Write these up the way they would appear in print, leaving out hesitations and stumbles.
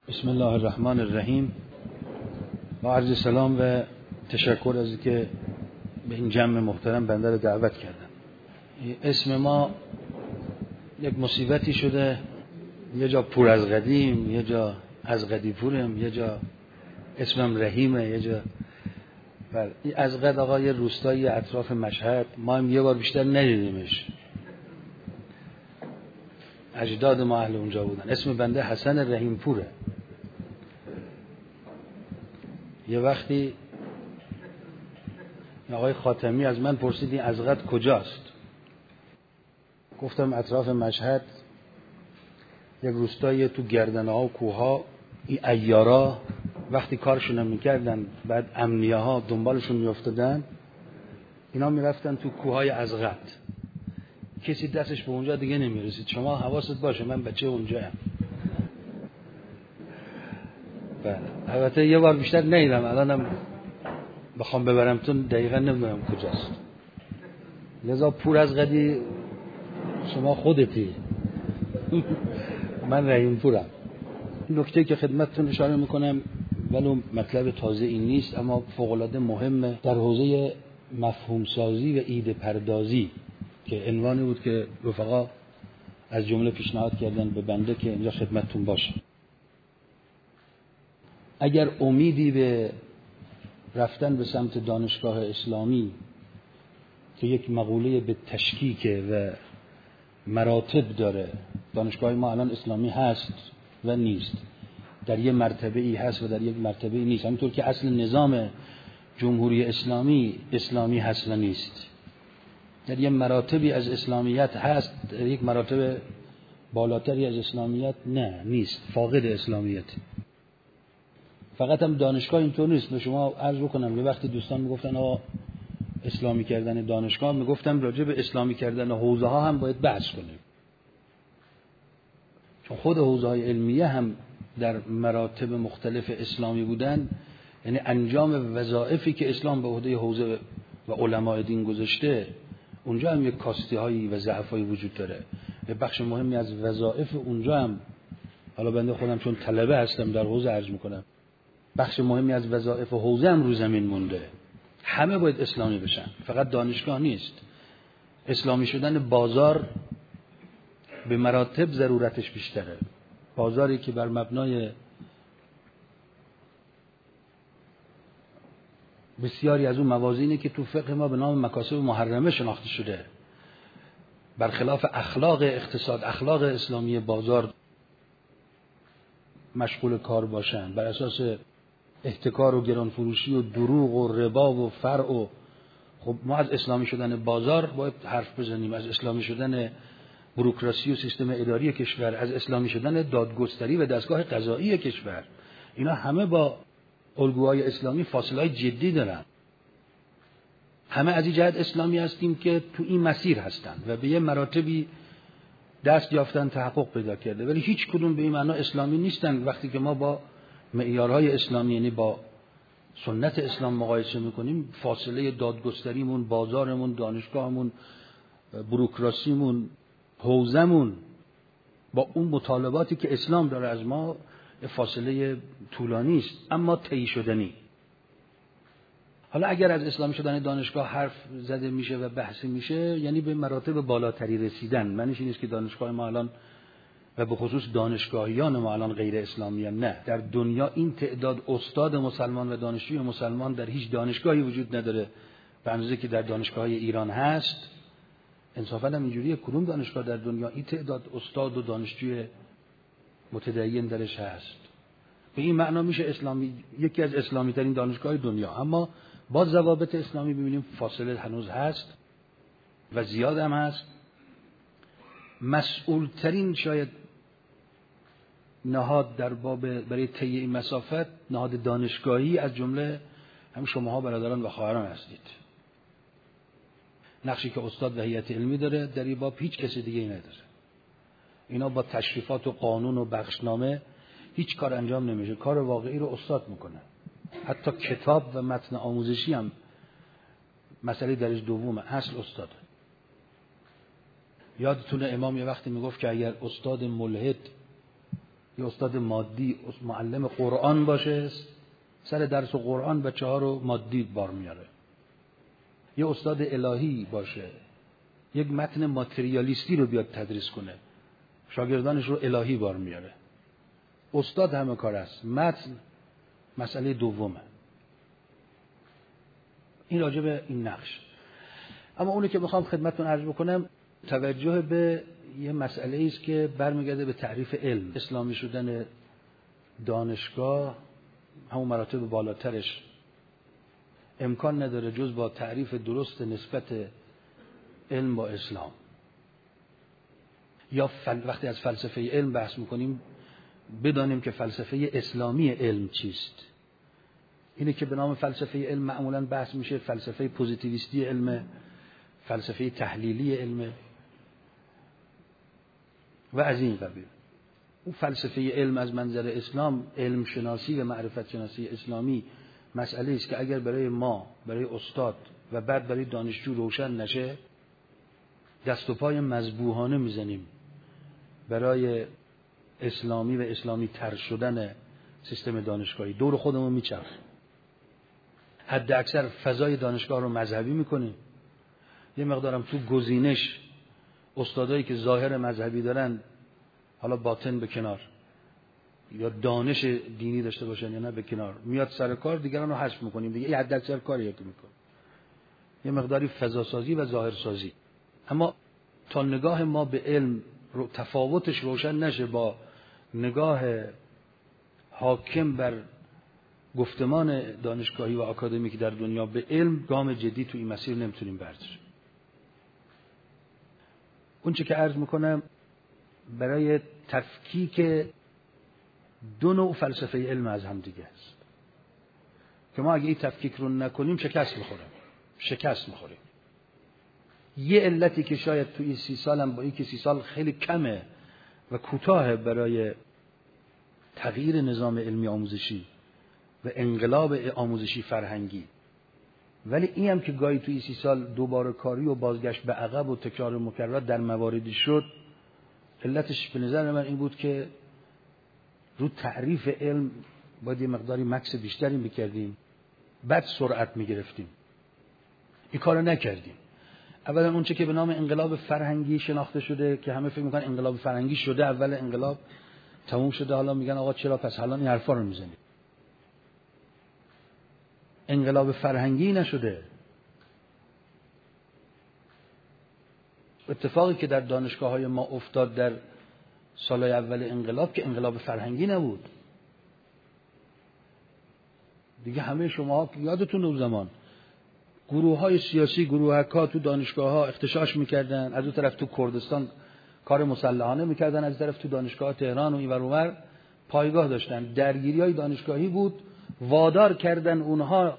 بسم الله الرحمن الرحیم. با عرض سلام و تشکر از اینکه به این جمع محترم بنده رو دعوت کردن. اسم ما یک مصیبتی شده، یه جا پور از قدیم، یه جا از قدی پورم، یه جا اسمم رحیمه، یه جا از قد آقا یه روستایی اطراف مشهد، ما هم یه بار بیشتر ندیدیمش. اجداد ما اهل اونجا بودن. اسم بنده حسن رحیم پوره. یه وقتی آقای خاتمی از من پرسید این ازغد کجاست؟ گفتم اطراف مشهد، یک روستایی تو گردنه ها و کوه ها. این عیارا وقتی کارشون میکردن بعد امنیه ها دنبالشون میافتادن، اینا میرفتن تو کوه های ازغد. کسی دستش به اونجا دیگه نمیرسید. شما حواست باشه من بچه اونجا هم. البته یه بار بیشتر نیدم، الانم بخوام ببرمتون دقیقا نمیدونم کجاست. لذا پور از قدی شما خودتی. من رحیم پورم. نکته که خدمتتون اشاره میکنم ولو مطلب تازه این نیست، اما فوق‌العاده مهمه در حوزه مفهوم سازی و ایده پردازی، که عنوانی بود که رفقا از جمله پیشنهاد کردن به بنده که اینجا خدمتتون باشه. اگر امیدی به رفتن به سمت دانشگاه اسلامی که یک مقوله به تشکیک و مراتب داره، دانشگاه ما الان اسلامی هست و نیست، در یک مرتبه ای هست و در یک مرتبه ای نیست، همونطور که اصل نظام جمهوری اسلامی هست و نیست، در یک مراتبی از اسلامیت هست، در یک مراتب بالاتری از اسلامیت نیست، فاقد اسلامیت. فقط هم دانشگاه اینطور نیست. به شما عرض بکنم یه وقتی دوستان میگفتن آقا اسلامی کردن دانشگاه، میگفتم راجع به اسلامی کردن حوزه ها هم باید بحث کنیم، چون خود حوزه های علمیه هم در مراتب مختلف اسلامی بودن، یعنی انجام وظایفی که اسلام به عهده حوزه و علماء دین گذاشته، اونجا هم یک کاستی هایی و ضعف هایی وجود داره. یه بخش مهمی از وظایف اونجا هم، حالا بنده خودم چون طلبه هستم در حوزه عرض میکنم، بخش مهمی از وظایف حوزه هم رو زمین مونده. همه باید اسلامی بشن، فقط دانشگاه نیست. اسلامی شدن بازار به مراتب ضرورتش بیشتره. بازاری که بر مبنای بسیاری از اون موازینی که تو فقه ما به نام مکاسب محرمه شناخته شده، برخلاف اخلاق اقتصاد، اخلاق اسلامی بازار مشغول کار باشن، بر اساس احتکار و گرانفروشی و دروغ و ربا و فرع. و خب ما از اسلامی شدن بازار باید حرف بزنیم، از اسلامی شدن بوروکراسی و سیستم اداری کشور، از اسلامی شدن دادگستری و دستگاه قضایی کشور. اینا همه با الگوهای اسلامی فاصله جدی دارن. همه از این جهت اسلامی هستیم که تو این مسیر هستن و به یه مراتبی دست یافتن، تحقق پیدا کرده، ولی هیچ کدوم به این معنا اسلامی نیستن. وقتی که ما با معیارهای اسلامی، یعنی با سنت اسلام مقایسه میکنیم، فاصله دادگستریمون، بازارمون، دانشگاهمون، بوروکراسیمون، حوزمون با اون مطالباتی که اسلام داره از ما فاصله طولانی است، اما طی شدنی. حالا اگر از اسلامی شدن دانشگاه حرف زده میشه و بحثی میشه، یعنی به مراتب بالاتری رسیدن. معنیش این نیست که دانشگاه ما الان و به خصوص دانشگاهیان ما الان غیر اسلامی هم. نه، در دنیا این تعداد استاد مسلمان و دانشجوی مسلمان در هیچ دانشگاهی وجود نداره به اندازه که در دانشگاه‌های ایران هست. انصافاً هم اینجوریه، کدوم دانشگاه در دنیا این تعداد استاد و دانشجوی متدین درش هست؟ به این معنا میشه اسلامی، یکی از اسلامی ترین دانشگاه دنیا، اما با ضوابط اسلامی ببینیم فاصله هنوز هست و زیاد هم هست. مسئول ترین شاید نهاد در باب برای طی این مسافت، نهاد دانشگاهی از جمله هم شماها برادران و خواهران هستید. نقشی که استاد و هیئت علمی داره در این باب هیچ کسی دیگه نداره. اینا با تشریفات و قانون و بخشنامه هیچ کار انجام نمیشه. کار واقعی رو استاد میکنه. حتی کتاب و متن آموزشی هم مسئله درش دومه، اصل استاد. یادتونه امام یه وقتی میگفت که اگر استاد ملحد یه استاد مادی معلم قرآن باشه، سر درس قرآن بچه‌ها رو مادی بار میاره. یه استاد الهی باشه، یک متن ماتریالیستی رو بیاد تدریس کنه، شاگردانش رو الهی بار میاره. استاد همه کار است، متن مسئله دومه. این راجع به این نقش. اما اونی که میخوام خدمتتون عرض بکنم توجه به یه مسئله است که برمیگرده به تعریف علم. اسلامی شدن دانشگاه همون مراتب بالاترش امکان نداره جز با تعریف درست نسبت علم با اسلام. یا وقتی از فلسفه علم بحث میکنیم بدانیم که فلسفه اسلامی علم چیست. اینه که به نام فلسفه علم معمولاً بحث میشه فلسفه پوزیتیویستی علم، فلسفه تحلیلی علم و از این قبیل. اون فلسفه علم از منظر اسلام، علم شناسی و معرفت شناسی اسلامی مسئله است که اگر برای ما، برای استاد و بعد برای دانشجو روشن نشه، دست و پای مذبوحانه میزنیم برای اسلامی و اسلامی تر شدن سیستم دانشگاهی. دور خودمون میچرخیم. حد اکثر فضای دانشگاه رو مذهبی میکنیم. یه مقدارم تو گزینش استادایی که ظاهر مذهبی دارن، حالا باطن به کنار، یا دانش دینی داشته باشن یا نه به کنار، میاد سر کار، دیگران رو حذف میکنیم دیگه. این حد اکثر کاریه که میکنه. یه مقداری فضا سازی و ظاهر سازی. اما تا نگاه ما به علم تفاوتش روشن نشه با نگاه حاکم بر گفتمان دانشگاهی و آکادمیک در دنیا به علم، گام جدی تو این مسیر نمیتونیم برداریم. اون چه که عرض میکنم برای تفکیک دو نوع فلسفه علم از هم دیگه است که ما اگه این تفکیک رو نکنیم شکست میخوریم. یه علتی که شاید تو این 30 سال هم با این که 30 سال خیلی کمه و کوتاه برای تغییر نظام علمی آموزشی و انقلاب آموزشی فرهنگی، ولی این هم که گاهی توی 30 سال دوباره کاری و بازگشت به عقب و تکرار مکرر در مواردی شد، علتش به نظر من این بود که رو تعریف علم باید یه مقداری مکس بیشتری میکردیم، بعد سرعت میگرفتیم. این کارو نکردیم. اولا اون چه که به نام انقلاب فرهنگی شناخته شده که همه فکر میکنن انقلاب فرهنگی شده، اول انقلاب تموم شده، حالا میگن آقا چرا پس حالا این حرفا رو میزنید. انقلاب فرهنگی نشده. اتفاقی که در دانشگاه‌های ما افتاد در سالهای اول انقلاب که انقلاب فرهنگی نبود. دیگه همه شما یادتون اون زمان گروه‌های سیاسی، گروهک‌ها تو دانشگاه‌ها اختشاش می‌کردن، از اون طرف تو کردستان کار مسلحانه می‌کردن، از طرف تو دانشگاه تهران و اینور اونور پایگاه داشتن. درگیری‌های دانشگاهی بود، وادار کردن اونها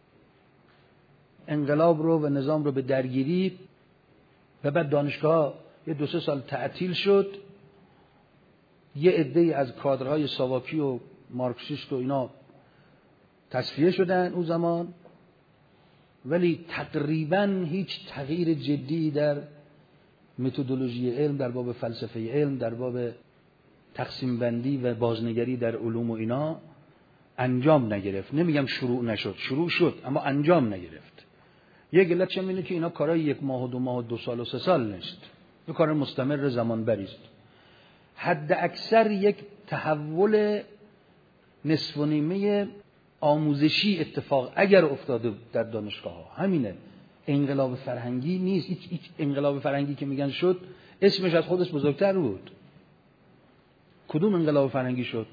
انقلاب رو و نظام رو به درگیری، و بعد دانشگاه یه 2-3 سال تعطیل شد. یه عده‌ای از کادرهای ساواکی و مارکسیست و اینا تصفیه شدن اون زمان، ولی تقریباً هیچ تغییر جدی در متدولوژی علم، در باب فلسفه علم، در باب تقسیم بندی و بازنگری در علوم و اینا انجام نگرفت. نمیگم شروع نشد، شروع شد اما انجام نگرفت. یک علتش اینه که اینا کارهای 1 ماه و 2 ماه و 2 سال و 3 سال نیست، یه کار مستمر زمان بری است. حد اکثر یک تحول نصف و نیمه آموزشی اتفاق اگر افتاده در دانشگاه ها همینه. انقلاب فرهنگی نیست. هیچ انقلاب فرهنگی که میگن شد اسمش از خودش بزرگتر بود. کدوم انقلاب فرهنگی شد؟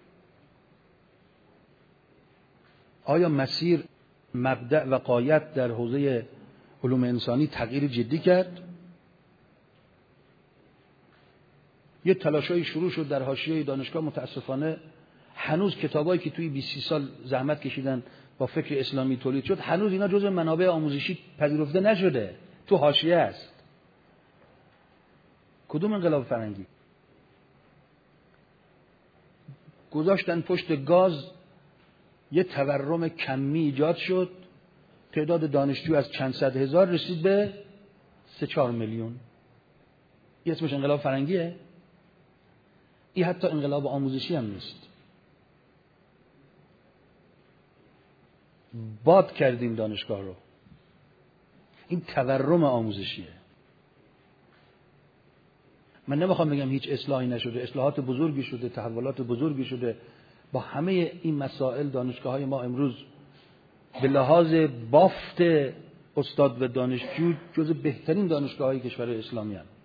آیا مسیر، مبدأ و غایت در حوزه علوم انسانی تغییر جدی کرد؟ یه تلاشای شروع شد در حاشیه دانشگاه، متاسفانه هنوز کتابایی که توی 20 سال زحمت کشیدن با فکر اسلامی تولید شد، هنوز اینا جزء منابع آموزشی پذیرفته نشده، تو حاشیه است. کدوم انقلاب فرهنگی؟ گذاشتن پشت گاز، یه تورم کمی ایجاد شد، تعداد دانشجو از چند صد هزار رسید به 3-4 میلیون. یه اسمش انقلاب فرهنگیه؟ این حتی انقلاب آموزشی هم نیست. باد کردیم دانشگاه رو. این تورم آموزشیه. من نمیخوام بگم هیچ اصلاحی نشده، اصلاحات بزرگی شده، تحولات بزرگی شده. با همه این مسائل دانشگاه‌های ما امروز به لحاظ بافت استاد و دانشجو جز بهترین دانشگاه‌های کشور اسلامی هستند.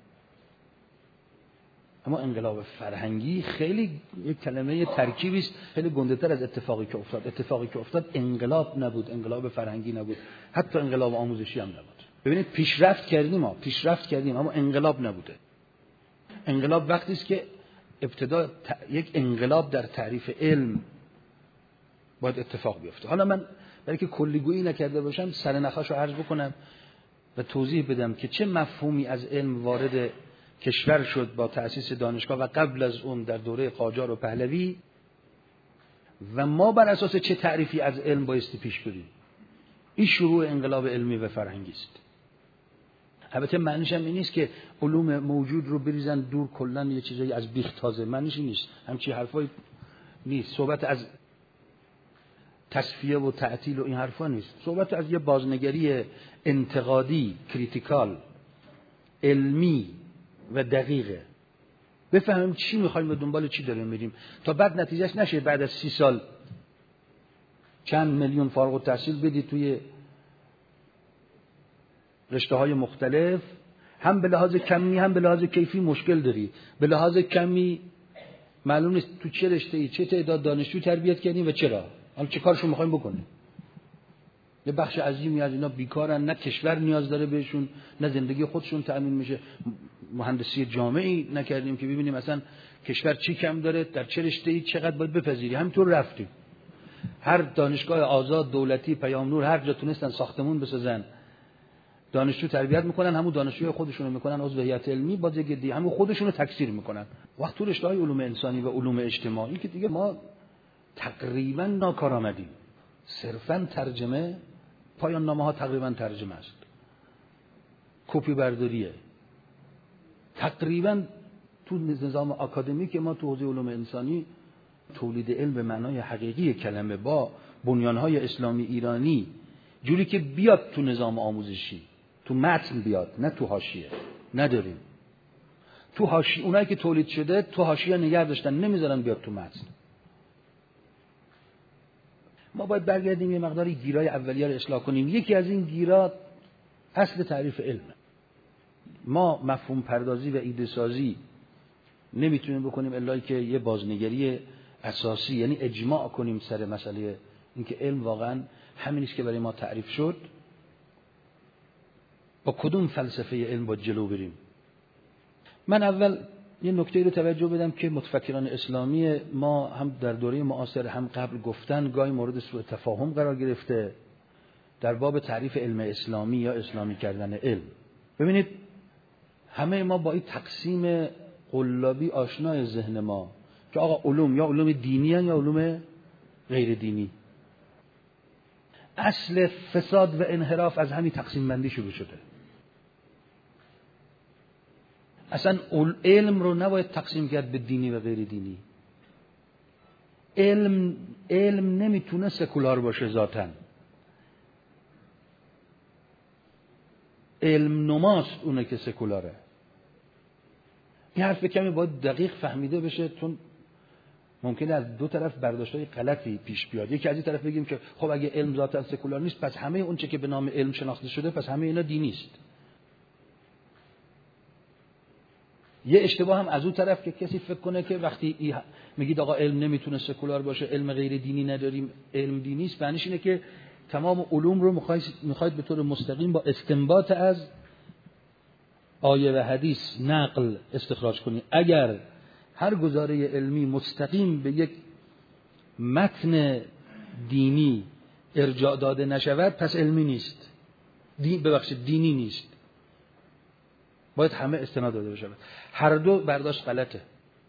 اما انقلاب فرهنگی خیلی یک کلمه ترکیبی است، خیلی گنده‌تر از اتفاقی که افتاد. اتفاقی که افتاد انقلاب نبود، انقلاب فرهنگی نبود، حتی انقلاب آموزشی هم نبود. ببینید پیشرفت کردیم اما انقلاب نبوده. انقلاب وقتی است که ابتدا یک انقلاب در تعریف علم باید اتفاق بیفته. حالا من برای که کلیگویی نکرده باشم سرنخاشو عرض بکنم و توضیح بدم که چه مفهومی از علم وارد کشور شد با تأسیس دانشگاه و قبل از اون در دوره قاجار و پهلوی و ما بر اساس چه تعریفی از علم بایستی پیش بریم. این شروع انقلاب علمی و فرهنگی است. البته معنیش هم این نیست که علوم موجود رو بریزن دور کلا یه چیزایی از بیخ تازه، معنیش این نیست. همچین حرفایی نیست. صحبت از تصفیه و تعطیل و این حرفا نیست. صحبت از یه بازنگری انتقادی، کریتیکال، علمی و دقیقه. بفهمیم چی میخوایم و دنبال چی داریم میریم تا بعد نتیجهش نشه بعد از 30 سال چند میلیون فارغ التحصیل بدید توی رشته‌های مختلف، هم به لحاظ کمی هم به لحاظ کیفی مشکل داری. به لحاظ کمی معلوم نیست تو چه رشته‌ای چه تعداد دانشجو تربیت کردیم و چرا، حالا چه کارشون می‌خوایم بکنیم. یه بخش عظیمی از اینا بیکارن، نه کشور نیاز داره بهشون، نه زندگی خودشون تأمین میشه. مهندسی جامعی نکردیم که ببینیم مثلا کشور چی کم داره، در چه رشته‌ای چقدر باید بپذیری. همینطور رفتیم. هر دانشگاه آزاد دولتی پیام نور هر جا تونستن ساختمون بسازن دانشجو تربیت میکنن، همون دانشجوی خودشونو میکنن عضو هیئت علمی، باز یه دی همون خودشونو تکثیر میکنن. وقت تو رشته‌های علوم انسانی و علوم اجتماعی که دیگه ما تقریبا ناکارآمدیم. صرفاً ترجمه، پایان نامه‌ها تقریبا ترجمه است، کپی برداریه. تقریبا تو نظام آکادمیک ما تو حوزه علوم انسانی تولید علم به معنای حقیقی کلمه با بنیان‌های اسلامی ایرانی جوری که بیاد تو نظام آموزشی، تو متن بیاد، نه تو حاشیه، نداریم. تو حاشیه اونایی که تولید شده تو حاشیه نگه داشتن، نمیذارن بیاد تو متن. ما باید برگردیم یه مقداری گیرای اولیه رو اصلاح کنیم. یکی از این گیرا اصل تعریف علمه. ما مفهوم پردازی و ایده سازی نمیتونیم بکنیم الا که یه بازنگری اساسی، یعنی اجماع کنیم سر مسئله اینکه علم واقعا همین است که برای ما تعریف شد. با کدوم فلسفه علم با جلو بریم؟ من اول یه نکته رو توجه بدم که متفکران اسلامی ما هم در دوره معاصر هم قبل گفتن گاهی مورد سوء تفاهم قرار گرفته در باب تعریف علم اسلامی یا اسلامی کردن علم. ببینید همه ما با این تقسیم قلابی آشنای ذهن ما که آقا علوم یا علوم دینی هن یا علوم غیر دینی. اصل فساد و انحراف از همین تقسیم بندی شروع شده. اصلا علم رو نباید تقسیم کرد به دینی و غیر دینی. علم نمیتونه سکولار باشه ذاتاً. علم نماست اونه که سکولاره. این حرف کمی باید دقیق فهمیده بشه، چون ممکنه از دو طرف برداشت‌های غلطی پیش بیاد. یکی از این طرف بگیم که خب اگه علم ذاتاً سکولار نیست پس همه اون چه که به نام علم شناخته شده پس همه اینا دینی است. یه اشتباه هم از اون طرف که کسی فکر کنه که وقتی میگید آقا علم نمیتونه سکولار باشه، علم غیر دینی نداریم، علم دینی است، معنیش اینه که تمام علوم رو میخواید به طور مستقیم با استنباط از آیه و حدیث نقل استخراج کنید. اگر هر گزاره علمی مستقیم به یک متن دینی ارجاع داده نشود پس علمی نیست، دینی نیست، باید همه استناد داده بشود. هر دو برداشت غلطه.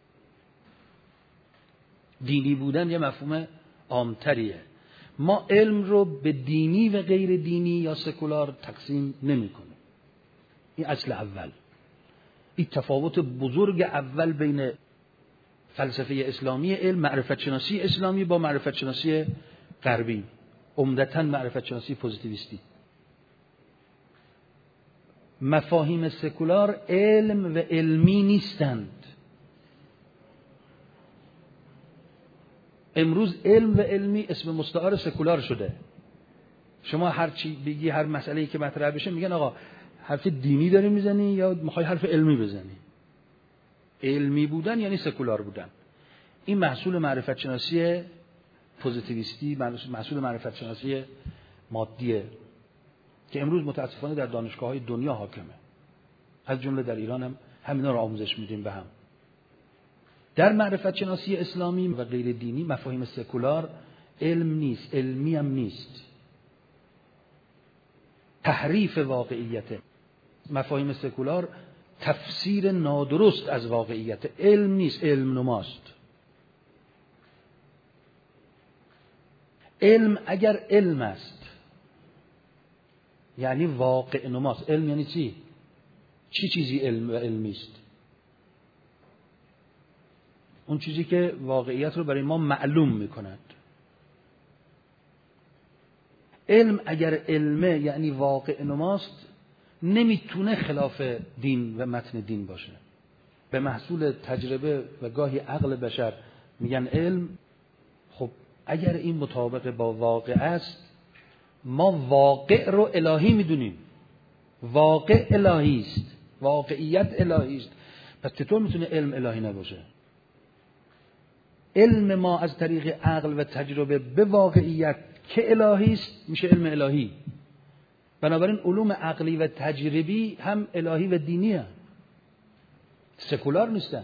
دینی بودن یه مفهوم عامتریه. ما علم رو به دینی و غیر دینی یا سکولار تقسیم نمی کنیم. این اصل اول. این تفاوت بزرگ اول بین فلسفه اسلامی علم معرفت شناسی اسلامی با معرفت شناسی غربی، عمدتاً معرفت شناسی پوزیتیویستی. مفاهیم سکولار علم و علمی نیستند. امروز علم و علمی اسم مستعار سکولار شده. شما هر چی بگی، هر مسئله‌ای که مطرح بشه میگن آقا حرف دینی داری میزنی یا میخوای حرف علمی بزنی. علمی بودن یعنی سکولار بودن. این محصول معرفت شناسی پوزیتیویستی، محصول معرفت شناسی مادیه که امروز متاسفانه در دانشگاه‌های دنیا حاکمه. از جمله در ایران هم همینا رو آموزش میدیم به هم. در معرفت شناسی اسلامی و غیر دینی مفاهیم سکولار علم نیست، علمی هم نیست. تحریف واقعیت. مفاهیم سکولار تفسیر نادرست از واقعیت. علم نیست، علم نماست. علم اگر علم است یعنی واقع نماست. علم یعنی چی؟ چی چیزی علم و علمی است؟ اون چیزی که واقعیت رو برای ما معلوم میکند. علم اگر علمه یعنی واقع نماست، نمیتونه خلاف دین و متن دین باشه. به محصول تجربه و گاهی عقل بشر میگن علم. خب اگر این مطابق با واقع است، ما واقع رو الهی میدونیم. واقع الهی است، واقعیت الهی است. پس چطور میتونه علم الهی نباشه؟ علم ما از طریق عقل و تجربه به واقعیت که الهی است میشه علم الهی. بنابراین علوم عقلی و تجربی هم الهی و دینی هستند، سکولار نیستن.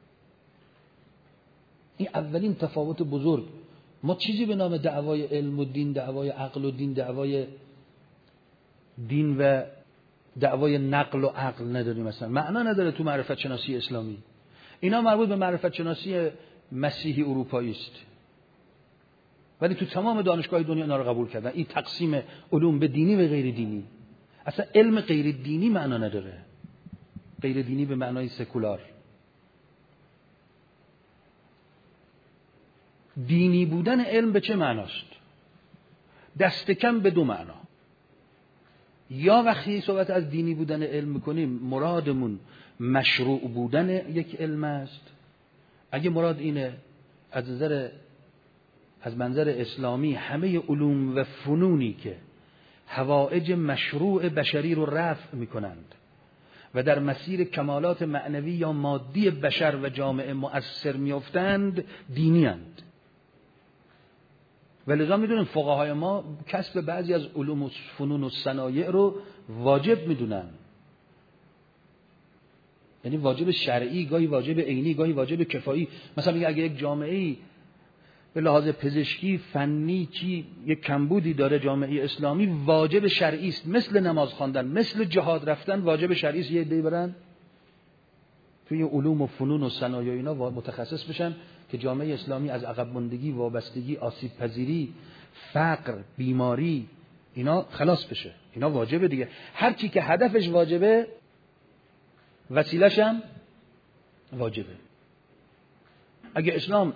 این اولین تفاوت بزرگ. ما چیزی به نام دعوای علم و دین، دعوای عقل و دین، دعوای دین و دعوای نقل و عقل نداریم. مثلا معنا نداره تو معرفت شناسی اسلامی. اینا مربوط به معرفت شناسی مسیحی اروپایی است، ولی تو تمام دانشگاه دنیا اینا رو قبول کردن. این تقسیم علوم به دینی و غیر دینی. اصلا علم غیر دینی معنا نداره. غیر دینی به معنای سکولار. دینی بودن علم به چه معناست؟ دست کم به دو معنا. یا وقتی صحبت از دینی بودن علم میکنیم مرادمون مشروع بودن یک علم است. اگه مراد اینه از منظر اسلامی همه علوم و فنونی که حوائج مشروع بشری رو رفع میکنند و در مسیر کمالات معنوی یا مادی بشر و جامعه مؤثر میافتند دینی اند. ولذا میدونیم فقهای ما کسب بعضی از علوم و فنون و صنایع رو واجب میدونن. یعنی واجب شرعی، گاهی واجب عینی، گاهی واجب کفایی. مثلا میگه اگه یک جامعه‌ای به لحاظ پزشکی، فنی چی یک کمبودی داره جامعه اسلامی، واجب شرعی است. مثل نماز خواندن، مثل جهاد رفتن واجب شرعی است. یه عده‌ای برن توی علوم و فنون و صنایع اینا متخصص بشن که جامعه اسلامی از عقب ماندگی، وابستگی، آسیب پذیری، فقر، بیماری اینا خلاص بشه. اینا واجبه دیگه. هر چی که هدفش واجبه وسیله‌ش هم واجبه. اگه اسلام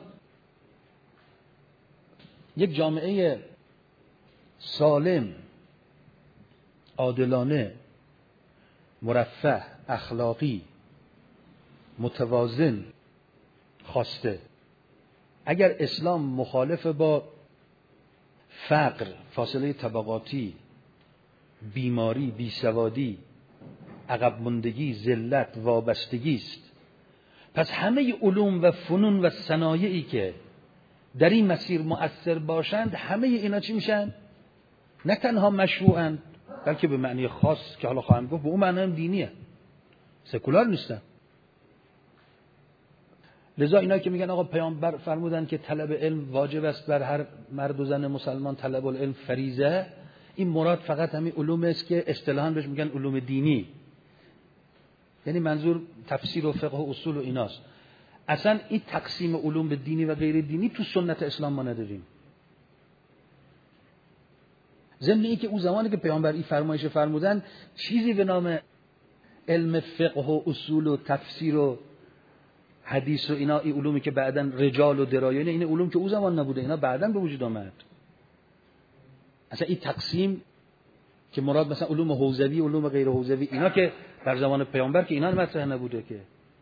یک جامعه سالم، عادلانه، مرفه، اخلاقی، متوازن خواسته، اگر اسلام مخالف با فقر، فاصله طبقاتی، بیماری، بیسوادی، عقب ماندگی، ذلت، وابستگی است، پس همه علوم و فنون و صنایعی که در این مسیر مؤثر باشند همه اینا چی میشن؟ نه تنها مشروعند بلکه به معنی خاص که حالا خواهم گفت به اون معنی هم دینیه، سکولار نیستن. لذا اینا که میگن آقا پیامبر فرمودن که طلب علم واجب است بر هر مرد و زن مسلمان، طلب العلم فریضه، این مراد فقط همین علوم است که اصطلاحاً بهش میگن علوم دینی، یعنی منظور تفسیر و فقه و اصول و ایناست. اصلا این تقسیم علوم به دینی و غیر دینی تو سنت اسلام ما نداریم. ضمن این که اون زمانی که پیامبر این فرمایش فرمودن چیزی به نام علم فقه و اصول و تفسیر و حدیث و اینا، این علومی که بعداً رجال و درایه، این علوم که او زمان نبوده، اینا بعداً به وجود آمد. اصلا این تقسیم که مراد مثلا علوم حوزوی، علوم غیر حوزوی، اینا که در زمان پیامبر که اینا مطرح نبوده. که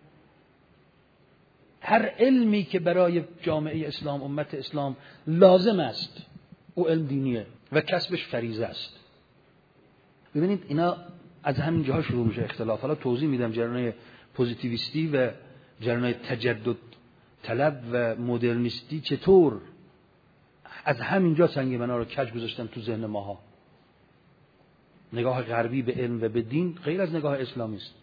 هر علمی که برای جامعه اسلام، امت اسلام لازم است، او علم دینیه و کسبش فریضه است. ببینید اینا از همین جاها شروع میشه اختلاف. حالا توضیح میدم جریان پوزیتیویستی و جریان تجدد طلب و مدرنیستی چطور از همینجا سنگ بنا رو کج گذاشتن تو ذهن ماها. نگاه غربی به علم و به دین غیر از نگاه اسلامی است.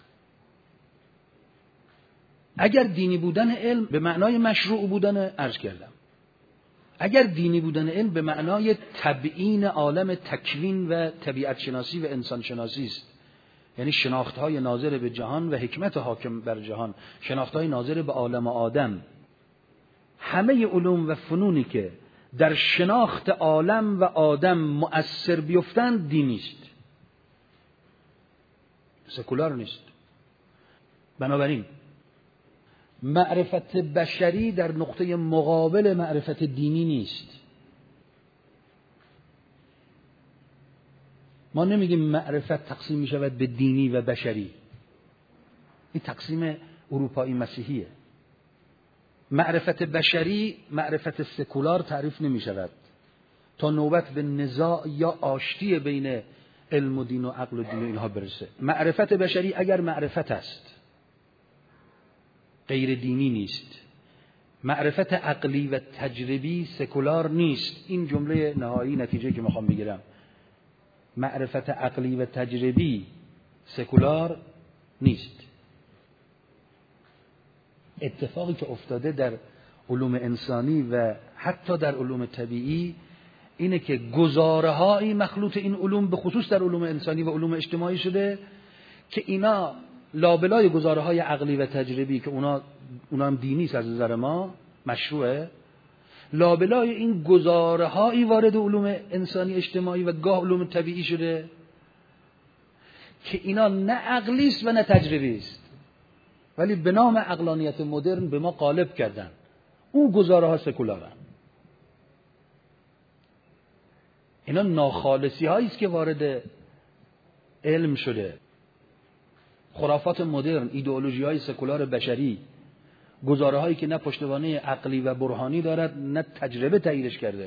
اگر دینی بودن علم به معنای مشروع بودن، عرض کردم، اگر دینی بودن علم به معنای تبیین عالم تکوین و طبیعت شناسی و انسان شناسی است، یعنی شناختهای ناظر به جهان و حکمت حاکم بر جهان، شناختهای ناظر به عالم آدم، همه علوم و فنونی که در شناخت عالم و آدم مؤثر بیفتند دینی است، سکولار نیست. بنابراین معرفت بشری در نقطه مقابل معرفت دینی نیست. ما نمیگیم معرفت تقسیم می شود به دینی و بشری. این تقسیم اروپایی مسیحیه. معرفت بشری معرفت سکولار تعریف نمی شود تا نوبت به نزاع یا آشتی بین علم و دین و عقل و دین و اینها برسه. معرفت بشری اگر معرفت است، غیر دینی نیست. معرفت عقلی و تجربی سکولار نیست. این جمله نهایی نتیجه که میخوام بگیرم. معرفت عقلی و تجربی سکولار نیست. اتفاقی که افتاده در علوم انسانی و حتی در علوم طبیعی اینه که گزاره‌هایی مخلوط این علوم به خصوص در علوم انسانی و علوم اجتماعی شده که اینا لابلای گزاره‌های عقلی و تجربی که اونا هم دینی است از نظر ما، مشروعه، لابلای این گزاره‌هایی وارد علوم انسانی اجتماعی و گاه علوم طبیعی شده که اینا نه عقلی است و نه تجربی است، ولی به نام عقلانیت مدرن به ما غالب کردن. اون گزاره‌ها سکولارن. اینا ناخالصی هایی است که وارد علم شده. خرافات مدرن، ایدئولوژی های سکولار بشری، گزاره هایی که نه پشتوانه عقلی و برهانی دارد نه تجربه تاییدش کرده.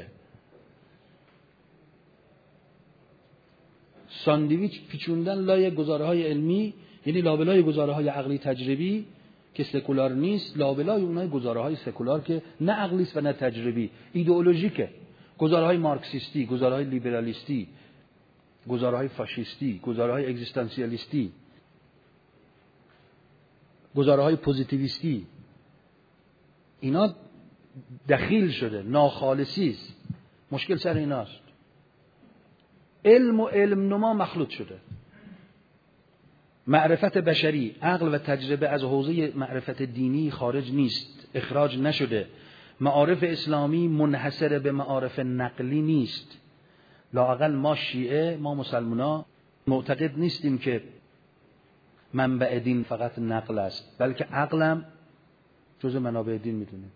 ساندویچ پیچوندن لای گزاره های علمی، یعنی لابلای گزاره های عقلی تجربی که سکولار نیست، لابلای اونای گزاره های سکولار که نه عقلی است و نه تجربی، ایدئولوژیکه. گزاره های مارکسیستی، گزاره های لیبرالیستی، گزاره های فاشیستی، گزاره های اگزیستانسیالیستی، گزاره های پوزیتیویستی، اینا دخیل شده، ناخالصی است. مشکل سر ایناست. علم و علم نما مخلوط شده. معرفت بشری، عقل و تجربه از حوزه معرفت دینی خارج نیست، اخراج نشده. معارف اسلامی منحصر به معارف نقلی نیست. لااقل ما شیعه، ما مسلمانا معتقد نیستیم که منبع دین فقط نقل است، بلکه عقلم جزء منابع دین میدونیم.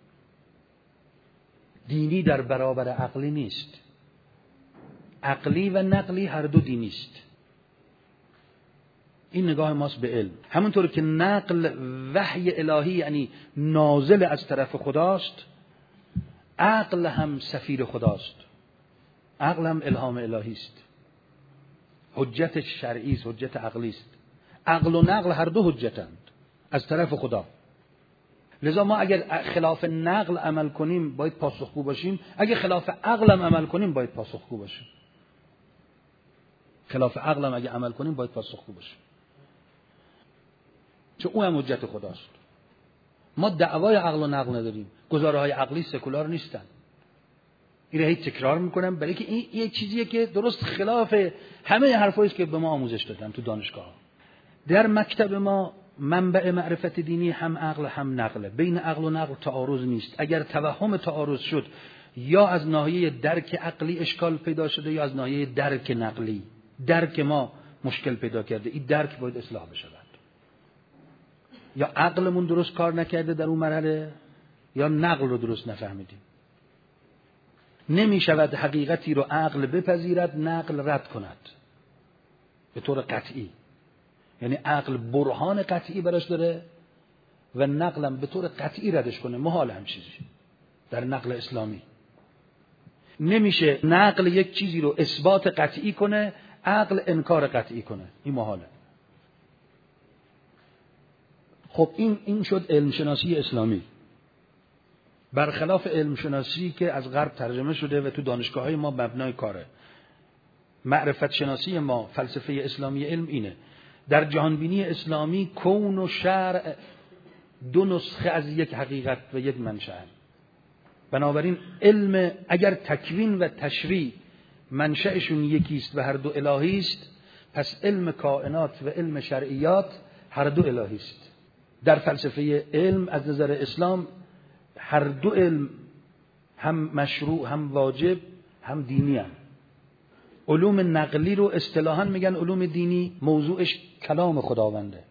دینی در برابر عقلی نیست. عقلی و نقلی هر دو دینی است. این نگاه ماست به علم. همونطور که نقل وحی الهی یعنی نازل از طرف خداست، عقل هم سفیر خداست. عقل هم الهام الهی است. حجت شرعی است، حجت عقلی است. عقل و نقل هر دو حجتند از طرف خدا. لذا ما اگر خلاف نقل عمل کنیم باید پاسخگو باشیم، اگر خلاف عقل هم عمل کنیم باید پاسخگو باشیم. خلاف عقل هم اگر عمل کنیم باید پاسخگو باشیم، چون اون هم حجت خداست. ما دعوای عقل و نقل نداریم. گزاره‌های عقلی سکولار نیستن. این رو هیچ تکرار میکنم برای که این یک چیزیه که درست خلاف همه حرفایی است که به ما آموزش دادن تو دانشگاه. در مکتب ما منبع معرفت دینی هم عقل هم نقله. بین عقل و نقل تعارض نیست. اگر توهم تعارض شد یا از ناحیه درک عقلی اشکال پیدا شده یا از ناحیه درک نقلی. درک ما مشکل پیدا کرده. این درک باید اصلاح بشود. یا عقلمون درست کار نکرده در اون مرحله، یا نقل رو درست نفهمیدیم. نمی شود حقیقتی رو عقل بپذیرد نقل رد کند به طور قطعی. یعنی عقل برهان قطعی براش داره و نقلم به طور قطعی ردش کنه. محال هم چیزی در نقل اسلامی نمیشه نقل یک چیزی رو اثبات قطعی کنه، عقل انکار قطعی کنه. این محاله. خب این شد علم شناسی اسلامی، برخلاف علم شناسی که از غرب ترجمه شده و تو دانشگاه‌های ما مبنای کاره. معرفت شناسی ما، فلسفه اسلامی علم اینه. در جهانبینی اسلامی کون و شرع دو نسخه از یک حقیقت و یک منشأ. بنابراین علم اگر تکوین و تشریع منشأشون یکیست و هر دو الهی است، پس علم کائنات و علم شرعیات هر دو الهی است. در فلسفه علم از نظر اسلام هر دو علم هم مشروع، هم واجب، هم دینی هم. علوم نقلی رو اصطلاحاً میگن علوم دینی، موضوعش کلام خداونده.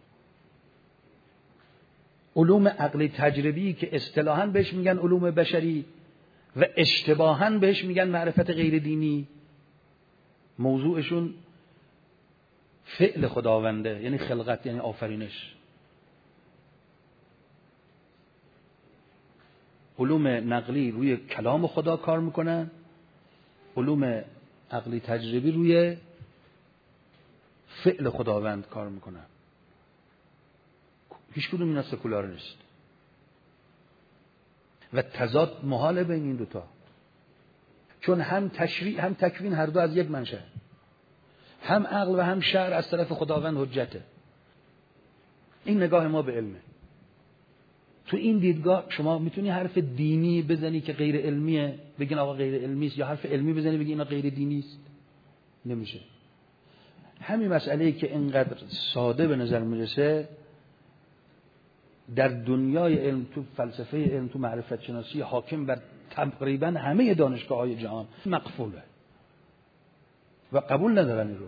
علوم عقلی تجربی که اصطلاحاً بهش میگن علوم بشری و اشتباهاً بهش میگن معرفت غیر دینی، موضوعشون فعل خداونده، یعنی خلقت، یعنی آفرینش. علوم نقلی روی کلام خدا کار میکنن، علوم عقلی تجربی روی فعل خداوند کار میکنن. هیچ کدوم اینا سکولار نیست و تضاد محاله بین این دوتا، چون هم تشریع هم تکوین هر دو از یک منشأ، هم عقل و هم شرع از طرف خداوند حجته. این نگاه ما به علمه. تو این دیدگاه شما میتونی حرف دینی بزنی که غیر علمیه بگین آقا غیر علمی است، یا حرف علمی بزنی بگین اینا غیر دینی است. نمیشه. همین مسئله‌ای که اینقدر ساده به نظر میرسه در دنیای علم، تو فلسفه علم، تو معرفت شناسی حاکم بر تقریبا همه دانشگاه‌های جهان مقفوله و قبول ندارن این رو.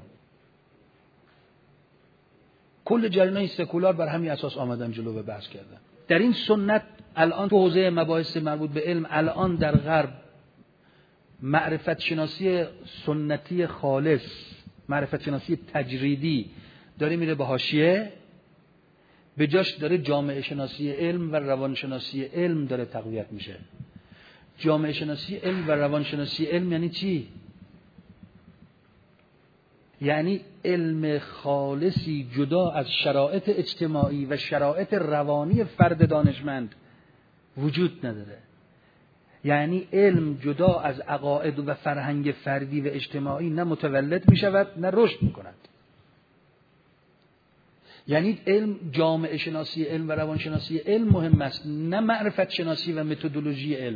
کل جریان‌های سکولار بر همین اساس آمدن جلو و بحث کردن. در این سنت الان تو حوزه مباحث مربوط به علم، الان در غرب معرفت شناسی سنتی خالص، معرفت شناسی تجریدی داره میره به حاشیه، به جاش داره جامعه شناسی علم و روان شناسی علم داره تقویت میشه. جامعه شناسی علم و روان شناسی علم یعنی چی؟ یعنی علم خالصی جدا از شرایط اجتماعی و شرایط روانی فرد دانشمند وجود نداره. یعنی علم جدا از عقاید و فرهنگ فردی و اجتماعی نه متولد می شود نه رشد می کند. یعنی علم، جامعه شناسی علم و روان شناسی علم مهم است، نه معرفت شناسی و متدولوژی علم.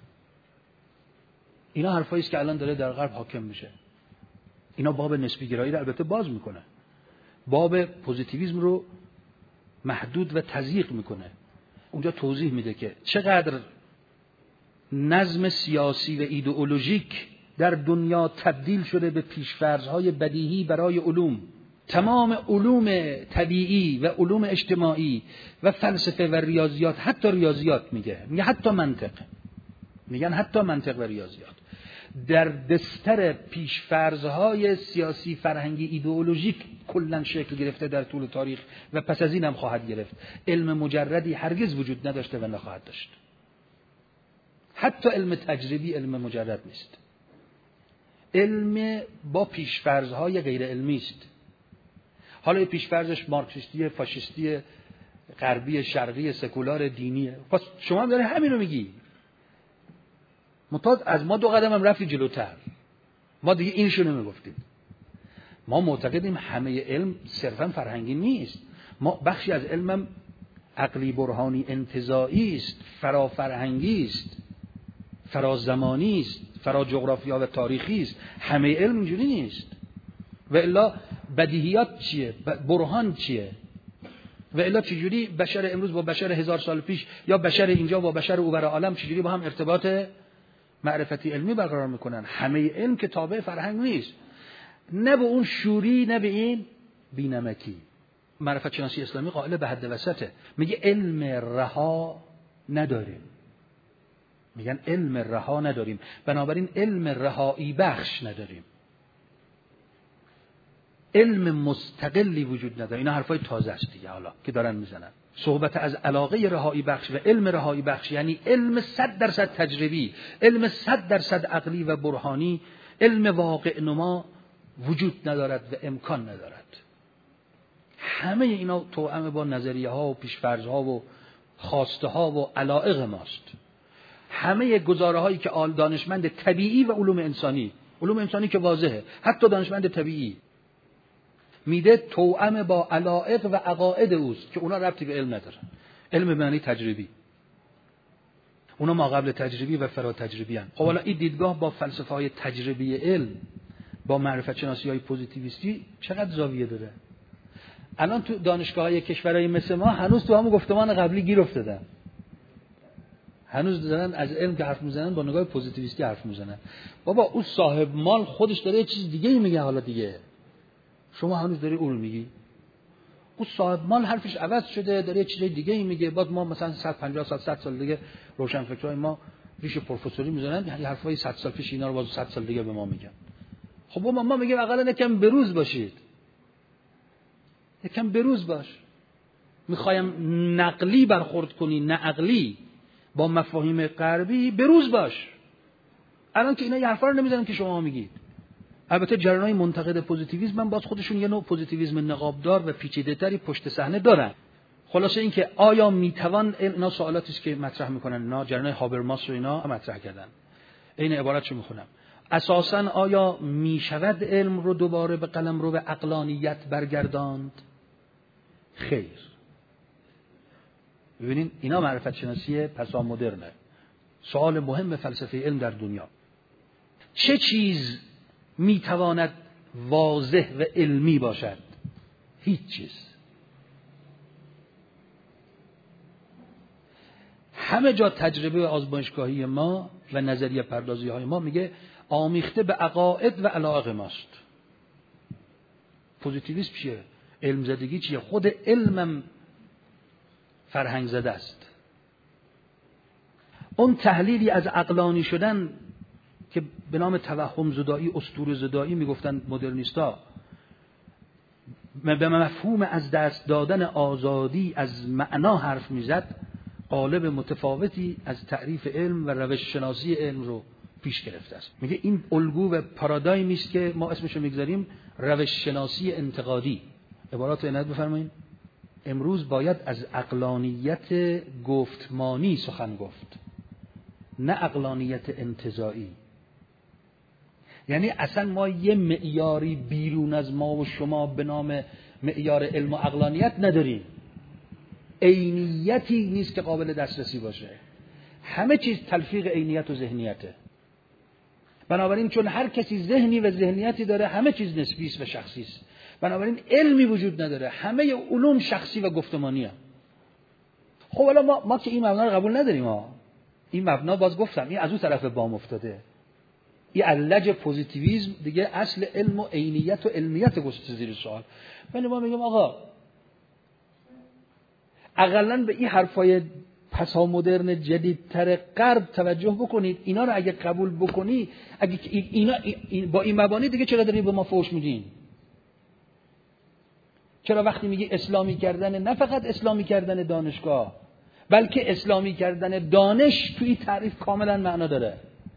اینا حرفایی است که الان داره در غرب حاکم میشه. اینا باب نسبی گرایی رو البته باز میکنه، باب پوزیتیویسم رو محدود و تضییق میکنه. اونجا توضیح میده که چقدر نظم سیاسی و ایدئولوژیک در دنیا تبدیل شده به پیشفرض‌های بدیهی برای علوم. تمام علوم طبیعی و علوم اجتماعی و فلسفه و ریاضیات، حتی ریاضیات میگه حتی منطق، میگن حتی منطق و ریاضیات در بستر پیشفرض‌های سیاسی فرهنگی ایدئولوژیک کلاً شکل گرفته در طول تاریخ و پس از این هم خواهد گرفت. علم مجردی هرگز وجود نداشته و نخواهد داشت. حتی علم تجربی علم مجرد نیست. علم با پیشفرض‌های غیر علمی است. حالا پیشفرضش مارکسیستی، فاشیستی، غربی، شرقی، سکولار، دینیه. پس شما هم داره همین رو میگی. متأسف از ما 2 قدم هم رفتی جلوتر. ما دیگه اینشو نمیگفتیم. ما معتقدیم همه علم صرفا فرهنگی نیست. ما بخشی از علمم عقلی برهانی انتزاعی است، فرافرهنگی است، فرازمانی است، فرا جغرافیا و تاریخی است. همه علم اینجوری نیست. و الا بدیهیات چیه؟ برهان چیه؟ و الا چجوری بشر امروز با بشر 1000 سال پیش یا بشر اینجا با بشر اونور عالم چجوری با هم ارتباط معرفتی علمی برقرار میکنن؟ همه علم که تابع فرهنگ نیست، نه به اون شوری نه به این بینمکی. معرفت شناسی اسلامی قائل به حد وسطه، میگه علم رها نداریم، میگن علم رها نداریم، بنابراین علم رهایی بخش نداریم، علم مستقلی وجود نداره. اینا حرفای تازه است دیگه حالا که دارن میزنن. صحبت از علاقه رهایی بخش و علم رهایی بخش یعنی علم 100% تجربی، علم 100% عقلی و برهانی، علم واقع نما وجود ندارد و امکان ندارد. همه اینا توأم با نظریه ها و پیش‌فرض ها و خواسته ها و علایق ماست. همه گزاره هایی که دانشمند طبیعی و علوم انسانی که واضحه، حتی دانشمند طبیعی میده توأم با علایق و عقاید اوست که اونا ربطی به علم ندارن. علم به معنی تجربی، اونا ما قبل تجربی و فرا تجربی هستند. خب حالا این دیدگاه با فلسفه های تجربی علم، با معرفت شناسی های پوزیتیویستی چقدر زاویه داره؟ الان تو دانشگاه‌های کشورهای مثل ما هنوز تو همون گفتمان قبلی گیر افتادن، هنوز دارن از علم که حرف میزنن با نگاه پوزیتیویستی حرف میزنن. بابا اون صاحب مال خودش داره یه چیز دیگه ای میگه، حالا دیگه شما هنوز داری اون میگی. اون صاحب مال حرفش عوض شده، داره یه چیز دیگه ای میگه. بعد ما مثلا 150 سال 100 سال دیگه روشنفکرای ما ریش پروفسوری میزنن، یعنی حرفای 100 سال پیش اینا رو باز 100 سال دیگه به ما میگن. خب ما میگیم اقلا یکم بروز باشید، یکم بروز باش. میخوایم نقلی برخورد کنی نه عقلی با مفاهیم غربی، بروز باش. الان که اینا یه حرفا رو نمیزنن که شما میگید. البته جریان‌های منتقد پوزیتیویسم من باز خودشون یه نوع پوزیتیویسم نقابدار و پیچیده‌تری پشت صحنه دارن. خلاصه این که آیا میتوان، اینا سوالاتی است که مطرح میکنن، اینا جریان‌های هابرماس رو اینا مطرح کردن. این عبارتشو میخونم. اساساً آیا میشود علم رو دوباره به قلمرو عقلانیت برگرداند؟ خیر. ببینین اینا معرفت شناسی پسا مدرنه. سوال مهم فلسفه علم در دنیا. چه چیز میتواند واضح و علمی باشد؟ هیچ چیز. همه جا تجربه آزمایشگاهی ما و نظریه پردازی های ما میگه آمیخته به عقاید و علایق ماست. پوزیتیویسم چیه؟ علم زدگی چیه؟ خود علمم فرهنگ زده است. اون تحلیلی از عقلانی شدن که به نام توهم زدایی، اسطوره زدایی میگفتن مدرنیستا، به مفهوم از دست دادن آزادی از معنا حرف میزد، قالب متفاوتی از تعریف علم و روش شناسی علم رو پیش گرفته است. میگه این الگو و پارادایمی است که ما اسمش رو میگذاریم روش شناسی انتقادی. عبارات رو عنایت بفرمایید. امروز باید از عقلانیت گفتمانی سخن گفت، نه عقلانیت انتزاعی. یعنی اصلا ما یه معیاری بیرون از ما و شما به نام معیار علم و عقلانیت نداریم. عینیتی نیست که قابل دسترسی باشه. همه چیز تلفیق عینیت و ذهنیته. بنابراین چون هر کسی ذهنی و ذهنیتی داره، همه چیز نسبی است و شخصی است. بنابراین علمی وجود نداره. همه علوم شخصی و گفتمانی هست. خب حالا ما که این مبنا رو قبول نداریم. این مبنا باز گفتم این از اون طرف بام افتاده. این علج پوزیتیویسم دیگه اصل علم و عینیت و علمیت گذاشته زیر سوال. ولی ما میگم آقا اقلن به این حرفای پسا مدرن جدیدتر غرب توجه بکنید. اینا رو اگه قبول بکنی، اگه اینا با این مبانی دیگه چرا دارید به ما فحش میدین؟ چرا وقتی میگی اسلامی کردن، نه فقط اسلامی کردن دانشگاه، بلکه اسلامی کردن دانش توی تعریف کاملا معنا داره.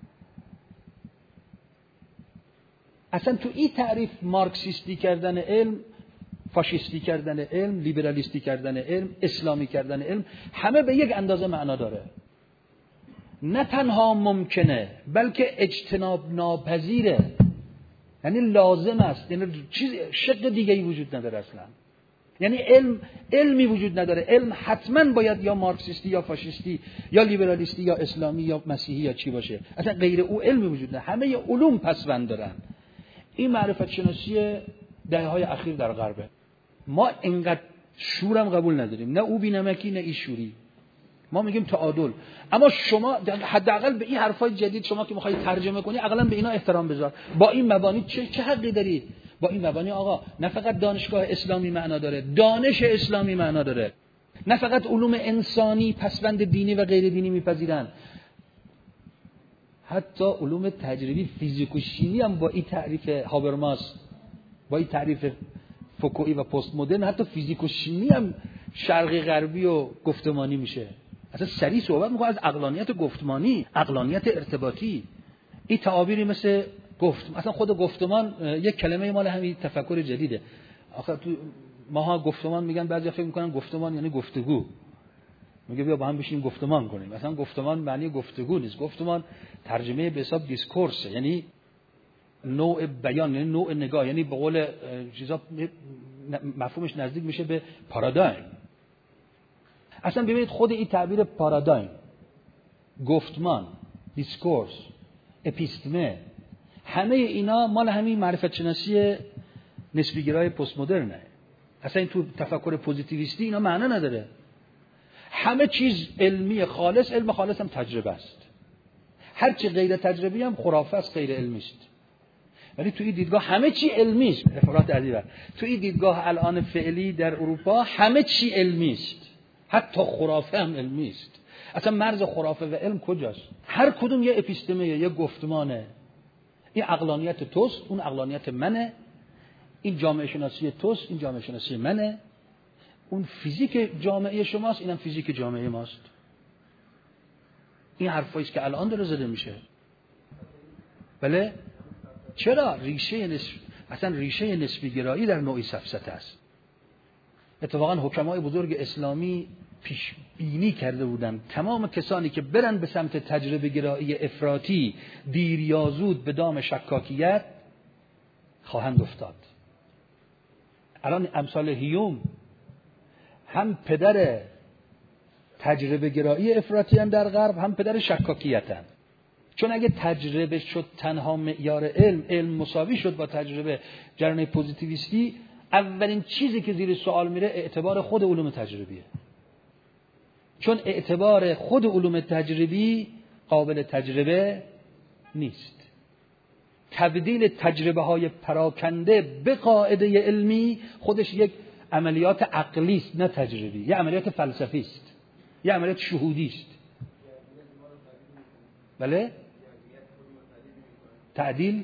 اصلا تو این تعریف مارکسیستی کردن علم، فاشیستی کردن علم، لیبرالیستی کردن علم، اسلامی کردن علم، همه به یک اندازه معنا داره. نه تنها ممکنه بلکه اجتناب ناپذیره. یعنی لازم است. یعنی چیز شق دیگه ای وجود نداره اصلا. یعنی علمی وجود نداره. علم حتما باید یا مارکسیستی یا فاشیستی یا لیبرالیستی یا اسلامی یا مسیحی یا چی باشه. اصلا غیر او علمی وجود نداره. همه علوم پسوند دارن. این معرفت شناسی دهه‌های اخیر در غربه. ما اینقدر شورم قبول نداریم، نه او بی‌نمکی نه ای شوری. ما میگیم تعادل. اما شما حداقل به این حرفای جدید شما که میخوای ترجمه کنی، اقلا به اینا احترام بذار. با این مبانی چه حقی داری؟ با این مبانی آقا نه فقط دانشگاه اسلامی معنا داره، دانش اسلامی معنا داره. نه فقط علوم انسانی پسوند دینی و غیر دینی میپذیرن، حتی علوم تجربی فیزیک و شیمی هم با این تعریف هابرماس، با این تعریف فوکوئی و پست مدرن، حتی فیزیک و شیمی هم شرقی غربی و گفتمانی میشه. اصلا سریع صحبت میکنه از عقلانیت گفتمانی، عقلانیت ارتباطی. این تعابیری مثل اصلا خود گفتمان یک کلمه مال همین تفکر جدیده. آخه تو ماها گفتمان میگن، بعضیا فکر میکنن گفتمان یعنی گفتگو. میگه بیا با هم بشینیم گفتمان کنیم. مثلا گفتمان معنی گفتگو نیست. گفتمان ترجمه به حساب دیسکورس، یعنی نوع بیان، یعنی نوع نگاه، یعنی به قول چیزا مفهومش نزدیک میشه به پارادایم. اصلا ببینید خود این تعبیر پارادایم، گفتمان، دیسکورس، اپیستمه، همه اینا مال همین معرفت شناسی نسبی گرای پست مدرنه. اصلا این تو تفکر پوزیتیویستی اینا معنا نداره. همه چیز علمی خالص، علم خالص هم تجربه است. هر چی غیر تجربی هم خرافه است، غیر علمی است. ولی تو این دیدگاه همه چی علمی است. افراط عجیبه. تو این دیدگاه الان فعلی در اروپا همه چی علمی است. حتی خرافه هم علمی است. اصلا مرز خرافه و علم کجاست؟ هر کدوم یه اپیستمه، یه گفتمانه. این عقلانیت توست، اون عقلانیت منه. این جامعه شناسی توست، این جامعه شناسی منه. اون فیزیک جامعه شماست، اینم فیزیک جامعه ماست. این حرفایی است که الان داره زده میشه. بله؟ چرا؟ اصلا ریشه نسبی گرایی در نوعی سفسطه است. اتفاقا حکمای بزرگ اسلامی پیش بینی کرده بودند تمام کسانی که برن به سمت تجربه گرایی افراطی دیر یا زود به دام شکاکیت خواهند افتاد. الان امثال هیوم هم پدر تجربه گرایی افراطی هم در غرب، هم پدر شکاکیت هم. چون اگه تجربه شد تنها معیار علم، علم مساوی شد با تجربه، جریان پوزیتیویستی، اولین چیزی که زیر سوال میره اعتبار خود علوم تجربیه. چون اعتبار خود علوم تجربی قابل تجربه نیست. تبدیل تجربه های پراکنده به قاعده علمی خودش یک عملیات عقلی است، نه تجربی. یک عملیات فلسفی است، یک عملیات شهودی است. بله؟ تعدیل،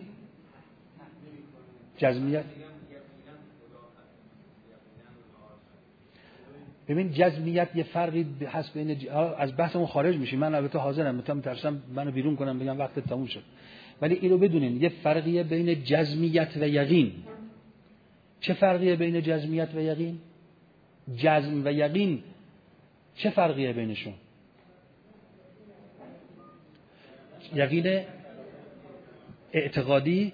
جزمیت. ببین جزمیت یه فرقی هست بین از بحثمون خارج میشیم. من البته حاضرم، میترسم منو بیرون کنم بگم وقت تموم شد. ولی اینو بدونین یه فرقیه بین جزمیت و یقین. چه فرقیه بین جزمیت و یقین؟ جزم و یقین چه فرقیه بینشون؟ یقین اعتقادی،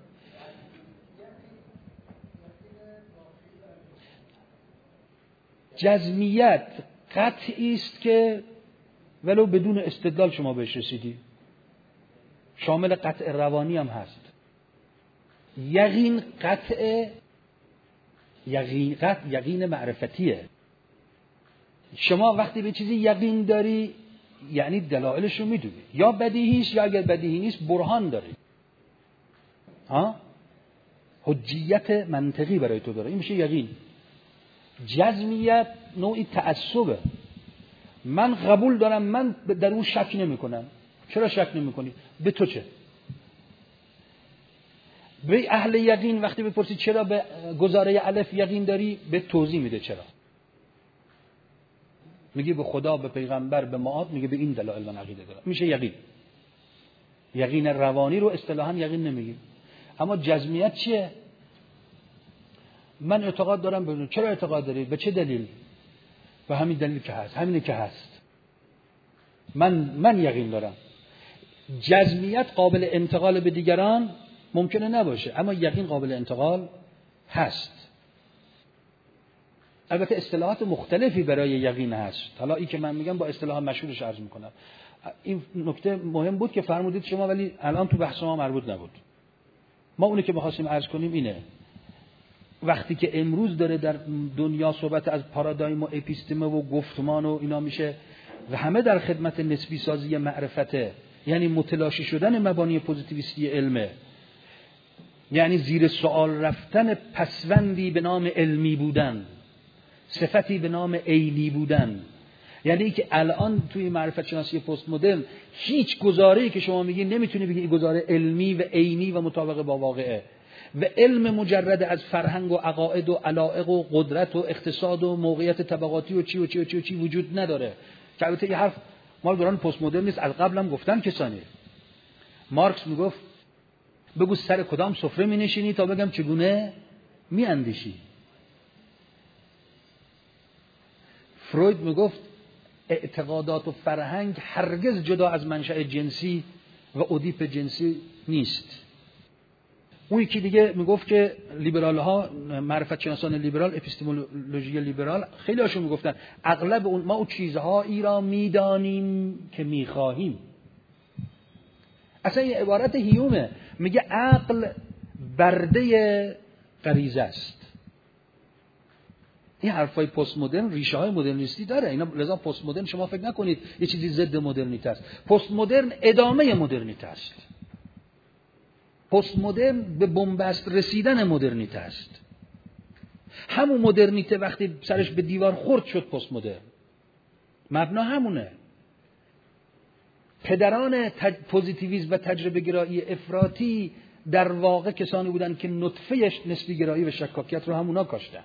جزمیت قطعی است که ولو بدون استدلال شما بهش رسیدی، شامل قطع روانی هم هست. یقین قطع، یقین معرفتیه. شما وقتی به چیزی یقین داری یعنی دلایلش رو میدونی، یا بدیهی است یا اگر بدیهی نیست برهان داری، حجیت منطقی برای تو داره. این میشه یقین. جزمیت نوعی تعصبه. من قبول دارم، من در اون شک نمی کنم. چرا شک نمی کنی؟ به تو چه؟ به اهل یقین وقتی بپرسی چرا به گزاره الف یقین داری، به توضیح میده چرا. میگه به خدا، به پیغمبر، به معاد، میگه به این دلایل من عقیده دارم. میشه یقین. یقین روانی رو اصطلاحاً یقین نمیگیم. اما جزمیت چیه؟ من اعتقاد دارم. بدون چرا اعتقاد داری؟ به چه دلیل؟ به همین دلیل که هست، همینه که هست. من یقین دارم. جزمیت قابل انتقال به دیگران ممکنه نباشه، اما یقین قابل انتقال هست. البته اصطلاحات مختلفی برای یقین هست. حالا این که من میگم با اصطلاح مشهورش عرض میکنم. این نکته مهم بود که فرمودید شما، ولی الان تو بحث ما مربوط نبود. ما اونی که می‌خواستیم عرض کنیم اینه: وقتی که امروز داره در دنیا صحبت از پارادایم و اپیستمه و گفتمان و اینا میشه و همه در خدمت نسبی سازی معرفته، یعنی متلاشی شدن مبانی پوزیتیویستی علمه، یعنی زیر سوال رفتن پسوندی به نام علمی بودن، صفتی به نام عینی بودن. یعنی که الان توی معرفت شناسی پست مدرن هیچ گزاره‌ای که شما میگی نمیتونی بگی این گزاره علمی و عینی و مطابق با واقعه. و علم مجرد از فرهنگ و عقاید و علایق و قدرت و اقتصاد و موقعیت طبقاتی و چی و چی و چی و چی وجود نداره. که البته یه حرف مال دوران پست مدرن نیست، از قبل هم گفتن کسانی. مارکس میگفت بگو سر کدام سفره مینشینی تا بگم چگونه میاندیشی. فروید میگفت اعتقادات و فرهنگ هرگز جدا از منشأ جنسی و ادیپ جنسی نیست. اون یکی دیگه میگفت که لیبرال ها، معرفت شناسان لیبرال، اپیستمولوژی لیبرال، خیلی هاشون میگفتن اغلب ما اون چیزهایی را میدانیم که میخواهیم. اصلا این عبارت هیومه، میگه عقل برده غریزه است. این حرفای پست مدرن ریشه های مدرنیستی داره. اینا لذا پست مدرن شما فکر نکنید یه چیزی ضد مدرنیته است. پست مدرن ادامه مدرنیته است. پست مدرن به بنبست رسیدن مدرنیته است. همون مدرنیته وقتی سرش به دیوار خورد شد پست مدرن. مبنا همونه. پدران پوزیتیویسم و تجربه گرایی افراطی در واقع کسانی بودن که نطفه نسبی گرایی و شکاکیت رو همونا کاشتن.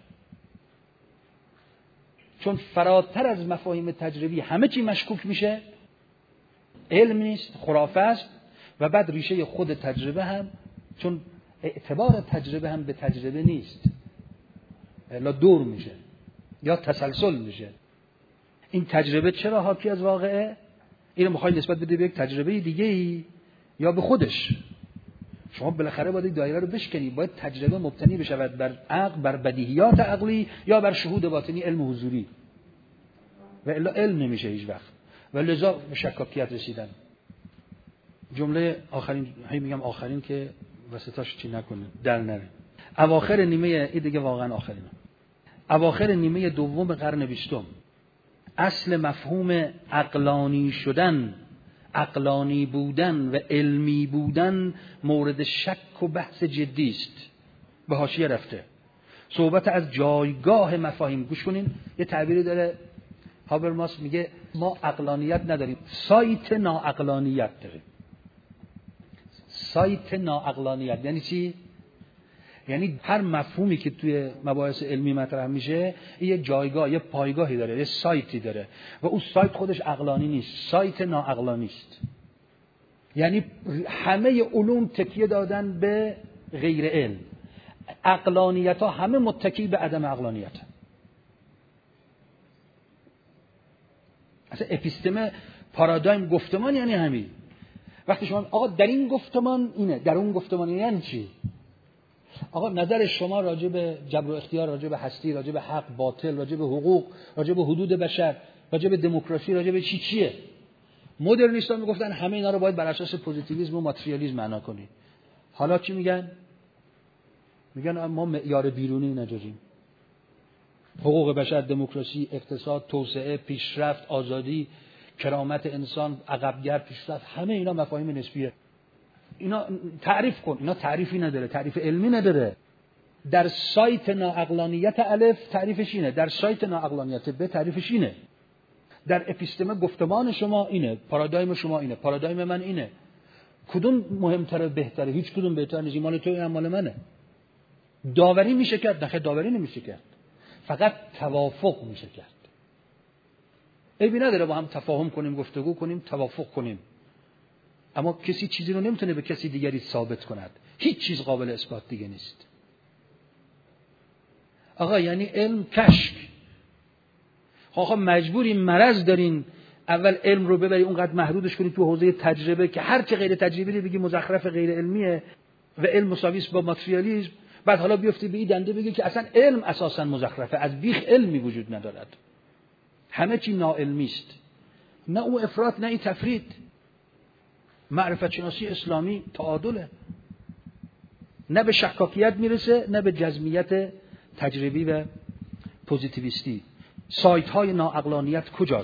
چون فراتر از مفاهیم تجربی همه چی مشکوک میشه، علم نیست، خرافه است. و بعد ریشه خود تجربه هم، چون اعتبار تجربه هم به تجربه نیست، الا دور میشه یا تسلسل میشه. این تجربه چرا حاکی از واقعه؟ اینو میخوای نسبت بده به یک تجربه دیگه‌ای یا به خودش؟ شما بالاخره باید دایره رو بشکنی. باید تجربه مبتنی بشود بر عقل، بر بدیهیات عقلی یا بر شهود باطنی، علم حضوری. و الا علم نمیشه هیچ وقت. و لذا به شکاکیت رسیدن. جمله آخرین، میگم آخرین که وسطاش چی نکنه در نره. اواخر نیمه، این دیگه واقعا آخرینه، اواخر نیمه دوم قرن 20 اصل مفهوم عقلانی شدن، عقلانی بودن و علمی بودن مورد شک و بحث جدی است. به حاشیه رفته. صحبت از جایگاه مفاهیم. گوش کنین، یه تعبیری داره هابرماس، میگه ما عقلانیت نداریم، سایت ناعقلانیت داریم. سایت ناعقلانیت یعنی چی؟ یعنی هر مفهومی که توی مباحث علمی مطرح میشه یه جایگاه، یه پایگاهی داره، یه سایتی داره و اون سایت خودش عقلانی نیست، سایت ناعقلانی است. یعنی همه علوم تکیه دادن به غیر علم. عقلانیت ها همه متکی به عدم عقلانیت. اصلا اپیستمه، پارادایم، گفتمان یعنی همین. وقتی شما آقا در این گفتمان اینه، در اون گفتمان اینه، یعنی چی؟ آقا نظر شما راجع به جبر و اختیار، راجع به هستی، راجع به حق باطل، راجع به حقوق، راجع به حدود بشر، راجع به دموکراسی، راجع به چیه؟ مدرنیست‌ها میگفتن همه اینا رو باید بر اساس پوزیتیویسم و ماتریالیسم معنا کنی. حالا چی میگن؟ میگن ما معیار بیرونی نداریم. حقوق بشر، دموکراسی، اقتصاد، توسعه، پیشرفت، آزادی، کرامت انسان، عقب‌گرد، پیشرفت، همه اینا مفاهیم نسبیه. اینا تعریف کن. اینا تعریفی نداره، تعریف علمی نداره. در سایت ناعقلانیت الف تعریفش اینه، در سایت ناعقلانیت ب تعریفش اینه. در اپیستمه گفتمان شما اینه، پارادایم شما اینه، پارادایم من اینه. کدوم مهمتره، بهتره؟ هیچ کدوم بهتر نیست. مال تو، این مال منه. داوری میشه کرد؟ نه، داوری نمیشه کرد. فقط توافق میشه کرد. عیبی نداره با هم تفاهم کنیم، گفتگو کنیم، توافق کنیم. اما کسی چیزی رو نمیتونه به کسی دیگری ثابت کند. هیچ چیز قابل اثبات دیگه نیست. آقا یعنی علم کشف. آقا مجبورین، مرض دارین، اول علم رو ببری اونقدر محدودش کنید تو حوزه تجربه که هر چه غیر تجربی رو بگی مزخرف غیر علمیه و علم مساوی است با ماتریالیسم. بعد حالا بیفتی به این دنده بگی که اصلا علم اساسا مزخرفه، از بیخ علمی وجود ندارد، همه چی ناعلمی است. نه اون افراط، نه این تفرید. معرفت شناسی اسلامی تعادله، نه به شکاکیت میرسه نه به جزمیت تجربی و پوزیتیویستی. سایت های ناعقلانیت کجاست؟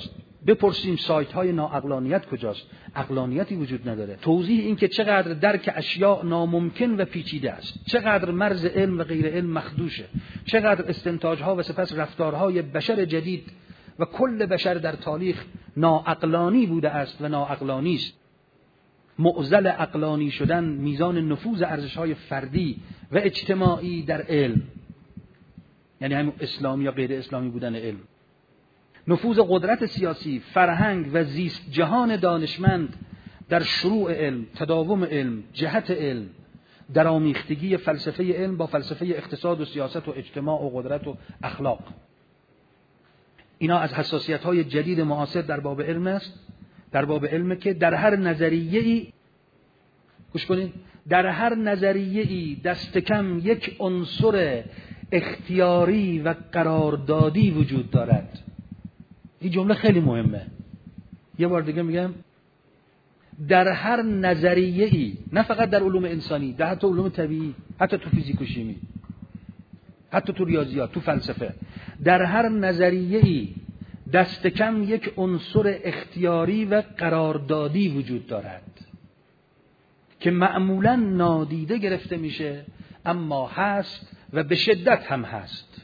بپرسیم سایت های ناعقلانیت کجاست؟ عقلانیتی وجود نداره. توضیح این که چقدر درک اشیاء ناممکن و پیچیده است، چقدر مرز علم و غیر علم مخدوشه، چقدر استنتاج ها و سپس رفتارهای بشر جدید و کل بشر در تاریخ ناعقلانی بوده است و ناعقلانی است. معضل عقلانی شدن میزان نفوذ ارزش‌های فردی و اجتماعی در علم، یعنی همون اسلامی یا غیر اسلامی بودن علم، نفوذ قدرت سیاسی، فرهنگ و زیست جهان دانشمند در شروع علم، تداوم علم، جهت علم، درآمیختگی فلسفه علم با فلسفه اقتصاد و سیاست و اجتماع و قدرت و اخلاق. اینا از حساسیت‌های جدید معاصر در باب علم است، در باب علم که در هر نظریه‌ای، گوش کنید، در هر نظریه‌ای دست کم یک عنصر اختیاری و قراردادی وجود دارد. این جمله خیلی مهمه. یه بار دیگه میگم، در هر نظریه‌ای، نه فقط در علوم انسانی، در حتی علوم طبیعی، حتی تو فیزیک و شیمی، حتی تو ریاضیات، تو فلسفه، در هر نظریه‌ای دست کم یک عنصر اختیاری و قراردادی وجود دارد که معمولاً نادیده گرفته میشه، اما هست و به شدت هم هست.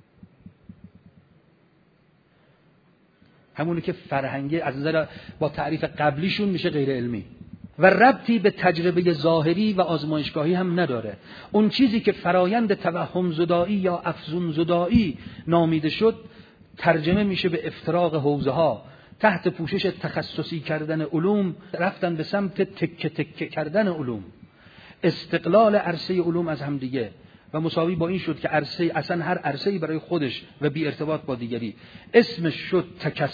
همونی که فرهنگی از نظر با تعریف قبلیشون میشه غیر علمی و ربطی به تجربه ظاهری و آزمایشگاهی هم نداره. اون چیزی که فرایند توهم زدایی یا افزون زدایی نامیده شد ترجمه میشه به افتراق حوزه ها، تحت پوشش تخصصی کردن علوم رفتن به سمت تکه تکه کردن علوم، استقلال عرصه علوم از همدیگه و مساوی با این شد که عرصه، اصلا هر عرصه‌ای برای خودش و بی ارتباط با دیگری، اسمش شد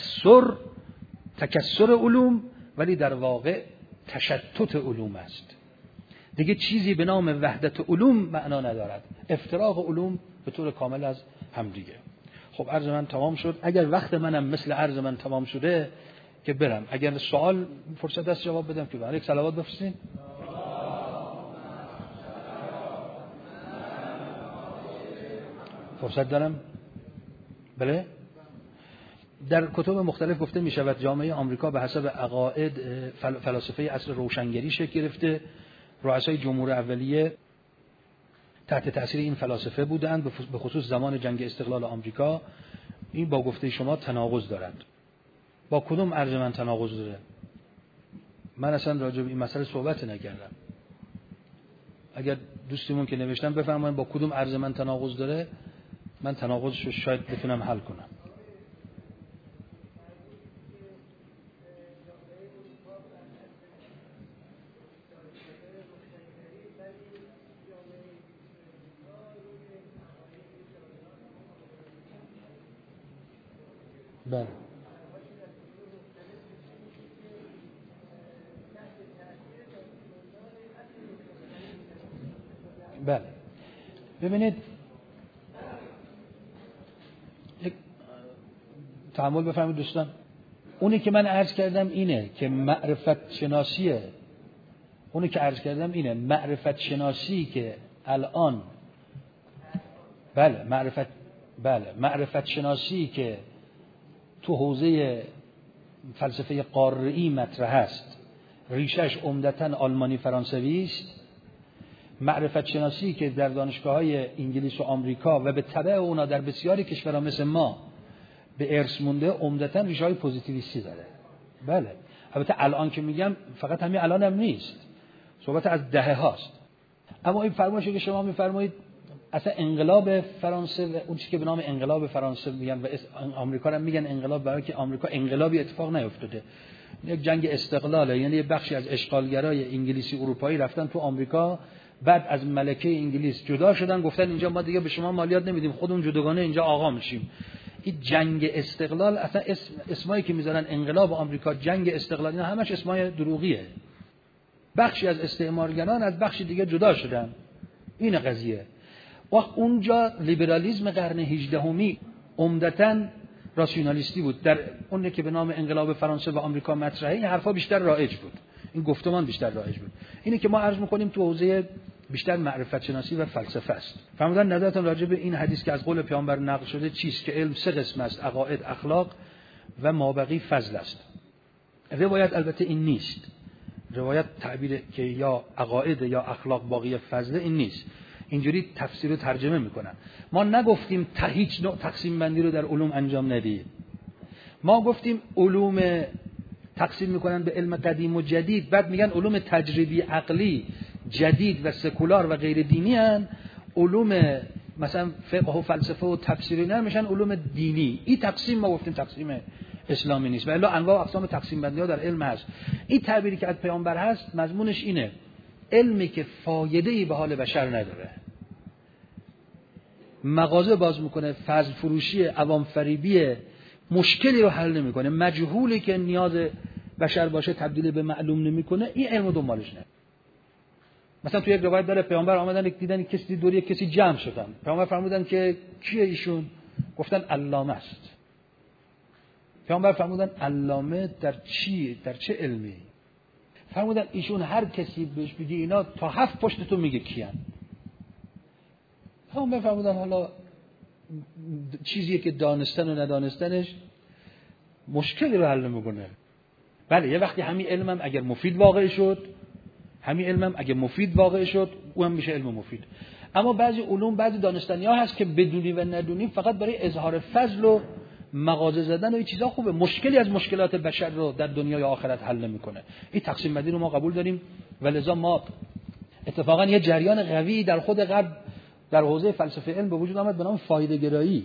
تکثر علوم، ولی در واقع تشتت علوم است. دیگه چیزی به نام وحدت علوم معنا ندارد، افتراق علوم به طور کامل از همدیگه. خب عرض من تمام شد. اگر وقت منم مثل عرض من تمام شده که برم، اگر سوال فرصت است جواب بدم که برای یک صلوات بفرستین. فرصت دارم؟ بله. در کتب مختلف گفته می شود جامعه آمریکا به حسب عقاید فلاسفه عصر روشنگری شکل گرفته. رؤسای جمهور اولیه تحت تأثیر این فلاسفه بودند، به خصوص زمان جنگ استقلال آمریکا. این با گفته شما تناقض دارد. با کدوم عرض من تناقض داره؟ من اصلا راجع به این مسئله صحبت نکردم. اگر دوستیمون که نوشتن بفرمایید با کدوم عرض من تناقض داره، من تناقضش رو شاید بتونم حل کنم. بله. بله. ببینید، یک تأمل بفرمایید دوستان. اونی که من عرض کردم اینه که معرفت شناسیه. اونی که عرض کردم اینه معرفت شناسی که الان معرفت شناسی که تو حوزه فلسفه قاره‌ای مطرح است، ریشش عمدتاً آلمانی فرانسوی است. معرفت شناسی که در دانشگاه‌های انگلیس و آمریکا و به تبع اونا در بسیاری کشورها مثل ما به ارث مونده، عمدتاً ریشه‌های پوزیتیویستی داره. بله. البته الان که میگم فقط همین الان هم نیست، صحبت از دهه هاست. اما این فرمایشی که شما میفرمایید اصلا انقلاب فرانسه و اون چیزی که به نام انقلاب فرانسه میگن و آمریکا هم میگن انقلاب، برای که آمریکا انقلابی اتفاق نیفتاده، یک جنگ استقلاله. یعنی یه بخشی از اشغالگرای انگلیسی اروپایی رفتن تو آمریکا، بعد از ملکه انگلیس جدا شدن، گفتن اینجا ما دیگه به شما مالیات نمیدیم، خودمون جداگانه اینجا آقا میشیم. این جنگ استقلال اصلا اسمایی که میذارن انقلاب آمریکا، جنگ استقلال، اینا همش اسمای دروغیه. بخشی از استعمارگران از بخشی دیگه جدا شدن. این قضیه. وقت اونجا لیبرالیسم قرن 18 عمدتاً راسیونالیستی بود. در اون که به نام انقلاب فرانسه و آمریکا مطرحه، این حرفا بیشتر رایج بود، این گفتمان بیشتر رایج بود. اینه که ما عرض می‌کنیم تو حوزه بیشتر معرفت شناسی و فلسفه است. فرمودن نظرتون راجع به این حدیث که از قول پیامبر نقل شده چیست؟ که علم 3 قسم است: عقاید، اخلاق و مابقی فضل است. روایت البته این نیست. روایت تعبیر که یا عقاید یا اخلاق باقی فضل این نیست. اینجوری تفسیر و ترجمه میکنن. ما نگفتیم هیچ نوع تقسیم بندی رو در علوم انجام ندید. ما گفتیم علوم تقسیم میکنن به علم قدیم و جدید، بعد میگن علوم تجربی عقلی جدید و سکولار و غیر دینی هن، علوم مثلا فقه و فلسفه و تفسیر نه میشن علوم دینی. این تقسیم ما گفتیم تقسیم اسلامی نیست، ولی انواع و اقسام تقسیم بندی ها در علم هست. این تعبیری که از پیامبر هست مضمونش اینه: علمی که فایده ای به حال بشر نداره، مغازه باز میکنه، فضل فروشی، عوام فریبی، مشکلی رو حل نمیکنه، مجهولی که نیاز بشر باشه تبدیل به معلوم نمیکنه، این علم دنبالش نه. مثلا تو یک روایت داره پیامبر آمدن دیدن کسی دوری کسی جمع شدن، پیامبر فرمودن که کیه ایشون؟ گفتن علامه است. پیامبر فرمودن علامه در چی؟ در چه علمی؟ فرمودن ایشون هر کسی بهش بگی اینا تا 7 پشت تو میگه کیان. پیامبر فرمودن حالا چیزیه که دانستن و ندانستنش مشکلی رو حل نمیکنه. بله یه وقتی همین علمم اگر مفید واقع شد، او هم میشه علم مفید. اما بعضی علوم، بعضی دانستنی‌ها هست که بدونی و ندونی فقط برای اظهار فضل و مغازه زدن و این چیزا خوبه، مشکلی از مشکلات بشر رو در دنیای آخرت حل نمیکنه. این تقسیم بندی رو ما قبول داریم و لذا ما اتفاقا یه جریان قوی در خود غرب در حوزه فلسفه علم به وجود آمد به نام فایده گرایی.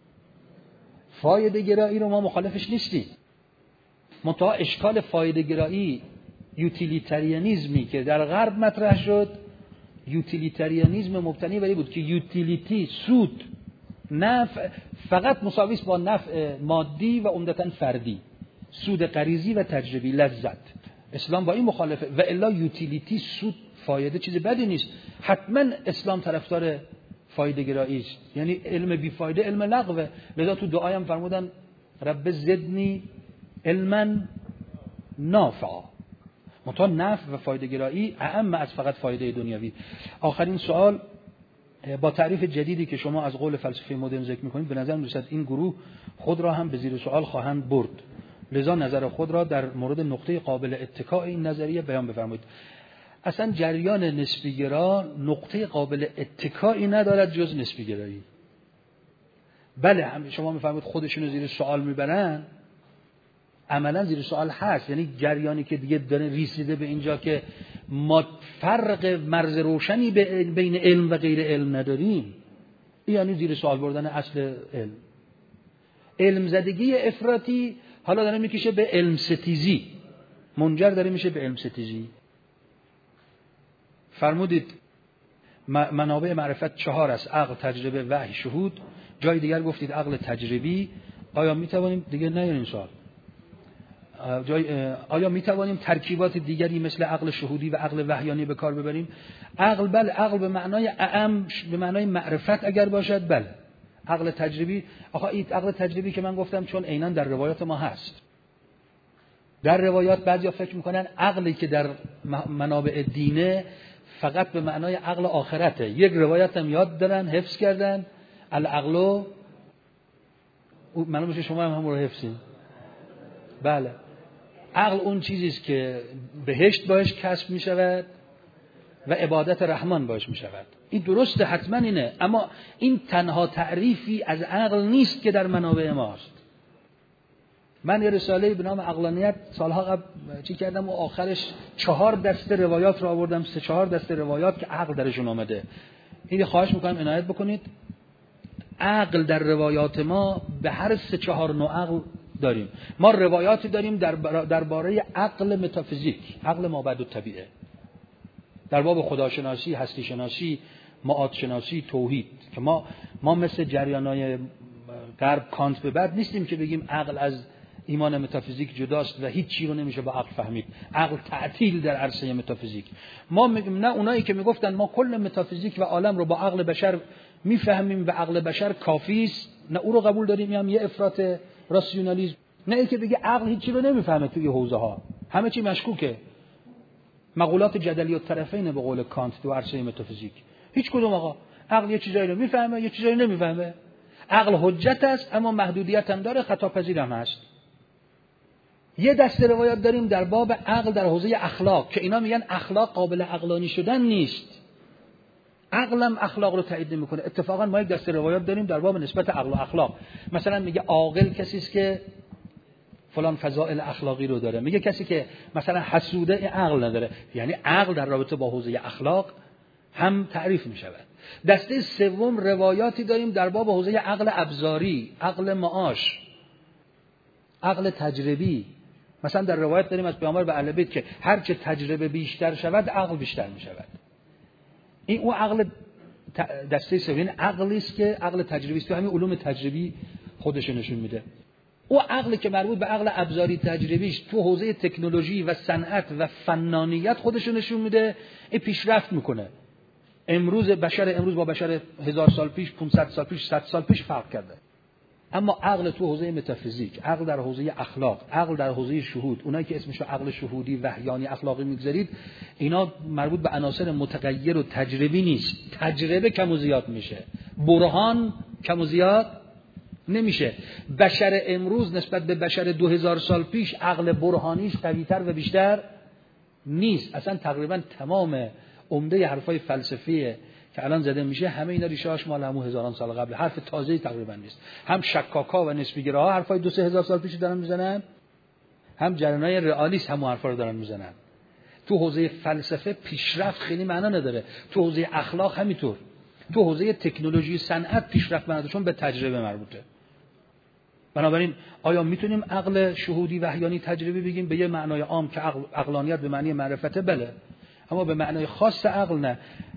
فایده گرایی رو ما مخالفش نیستیم، منتها اشکال فایده گرایی، یوتیلیتریانیزمی که در غرب مطرح شد، یوتیلیتریانیزم مبتنی بر این بود که یوتیلیتی، سود، نفع فقط مساوی است با نفع مادی و عمدتاً فردی، سود غریزی و تجربی، لذت. اسلام با این مخالفه و الا یوتیلیتی، سود، فایده چیز بدی نیست. حتما اسلام طرفدار فایده گرایی است، یعنی علم بی فایده علم لغوه. لذا تو دعایم فرمودن رب زدنی علما نافعا. منتها نفع و فایده گرایی اهم از فقط فایده دنیوی. آخرین سوال، با تعریف جدیدی که شما از قول فلسفه مدرن ذکر می‌کنید به نظر می‌رسد این گروه خود را هم به زیر سوال خواهند برد. لذا نظر خود را در مورد نقطه قابل اتکا این نظریه بیان بفرمایید. اصلا جریان نسبی گرا نقطه قابل اتکایی ندارد جز نسبی گرایی. بله شما می‌فرمایید خودشون رو زیر سوال میبرن، عملا زیر سوال هست، یعنی جریانی که دیگه داره رسیده به اینجا که ما فرق مرز روشنی بین علم و غیر علم نداریم، یعنی زیر سوال بردن اصل علم. علم زدگی افراطی حالا داره میکشه به علم ستیزی، منجر داره میشه به علم ستیزی. فرمودید منابع معرفت 4 است: عقل، تجربه، وحی، شهود. جای دیگر گفتید عقل تجربی. آیا میتوانیم دیگه نه این سوال آیا میتوانیم ترکیبات دیگری مثل عقل شهودی و عقل وحیانی به کار ببریم؟ عقل بله، عقل به معنای اعم، به معنای معرفت اگر باشد بله. عقل تجربی، این عقل تجربی که من گفتم چون عیناً در روایات ما هست. در روایات بعضیا فکر میکنن عقلی که در منابع دینه فقط به معنای عقل آخرته. یک روایت هم یاد دارن، حفظ کردن، العقل، معلومه شما هم همون رو حفظین. بله، عقل اون چیزیست که بهشت باش کسب می شود و عبادت رحمان باش می شود. این درسته، حتما اینه، اما این تنها تعریفی از عقل نیست که در منابع ماست. من یه رساله به نام عقلانیت سالها قبل چی کردم و آخرش 4 دسته روایات رو آوردم، 3-4 دسته روایات که عقل درشون آمده. این خواهش میکنم عنایت بکنید. عقل در روایات ما به هر 3-4 نوع عقل داریم. ما روایاتی داریم درباره عقل متافیزیک، عقل مابعد الطبیعه، در باب خداشناسی، هستی شناسی، معاد شناسی، توحید، که ما مثل جریانای غرب کانت به بعد نیستیم که بگیم عقل از ایمان متافیزیک جداست و هیچ چیزی رو نمیشه با عقل فهمید. عقل تعطیل در عرصه متافیزیک. ما میگیم نه، اونایی که میگفتن ما کل متافیزیک و عالم رو با عقل بشر میفهمیم و عقل بشر کافی است، نه او رو قبول داریم، هم یه افراط راسیونالیسم. نه اینکه بگه عقل هیچ چیزی رو نمیفهمه توی حوزه ها، همه چی مشکوکه. مقولات جدلی الطرفین به قول کانت تو عرصه متافیزیک. هیچ کدوم آقا عقل یه چیزایی رو میفهمه، یه چیزایی نمیفهمه. عقل حجت است اما محدودیت هم داره، خطا پذیر هم هست. یه دسته روایات داریم در باب عقل در حوزه اخلاق که اینا میگن اخلاق قابل عقلانی شدن نیست. عقلم اخلاق رو تایید نمیکنه. اتفاقا ما یک دسته روایات داریم در باب نسبت عقل و اخلاق. مثلا میگه عاقل کسی است که فلان فضائل اخلاقی رو داره. میگه کسی که مثلا حسوده عقل نداره. یعنی عقل در رابطه با حوزه اخلاق هم تعریف میشود. دسته سوم روایاتی داریم در باب حوزه عقل ابزاری، عقل معاش، عقل تجربی. مثلا در روایت داریم از پیامبر به اهل بیت که هر چه تجربه بیشتر شود عقل بیشتر میشود. این اون عقل دسته سوم عقلی است که عقل تجربی است. تو همین علوم تجربی خودش نشون میده. او عقلی که مربوط به عقل ابزاری تجربیش تو حوزه تکنولوژی و صنعت و فنانیت خودش نشون میده. این پیشرفت میکنه. امروز با بشر 1000 سال پیش، 500 سال پیش، 100 سال پیش فرق کرده. اما عقل تو حوزه متافیزیک، عقل در حوزه اخلاق، عقل در حوزه شهود، اونایی که اسمشو عقل شهودی، وحیانی، اخلاقی میگذارید، اینا مربوط به عناصر متغیر و تجربی نیست. تجربه کم و زیاد میشه، برهان کم و زیاد نمیشه. بشر امروز نسبت به بشر 2000 سال پیش عقل برهانیش قوی‌تر و بیشتر نیست. اصلا تقریبا تمام عمده حرفای فلسفی که الان زده میشه همه اینا ریشه‌اش مال همون هزاران سال قبل. حرف تازه‌ای تقریبا نیست. هم شکاکا و نسبی‌گراها حرفای 2-3 هزار سال پیش دارن میزنن، هم جریان‌های رئالیست همون حرفا رو دارن میزنن. تو حوزه فلسفه پیشرفت خیلی معنا نداره. تو حوزه اخلاق همینطور. تو حوزه تکنولوژی صنعت پیشرفت معنا داره چون به تجربه مربوطه. بنابراین آیا میتونیم عقل شهودی وحیانی تجربی بگیم؟ به یه معنای عام که عقلانیت به معنی معرفته بله، اما به معنای خاص عقل نه.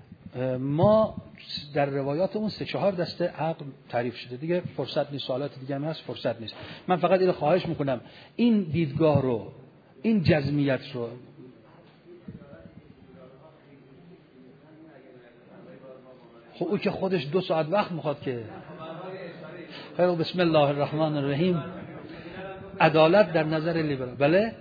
ما در روایاتمون 3-4 دسته عقل تعریف شده. دیگه فرصت نیست، سوالات دیگه هم هست، فرصت نیست. من فقط اینو خواهش میکنم این دیدگاه رو، این جزمیت رو خب او که خودش 2 ساعت وقت میخواد که. خیر، بسم الله الرحمن الرحیم. عدالت در نظر لیبرال. بله؟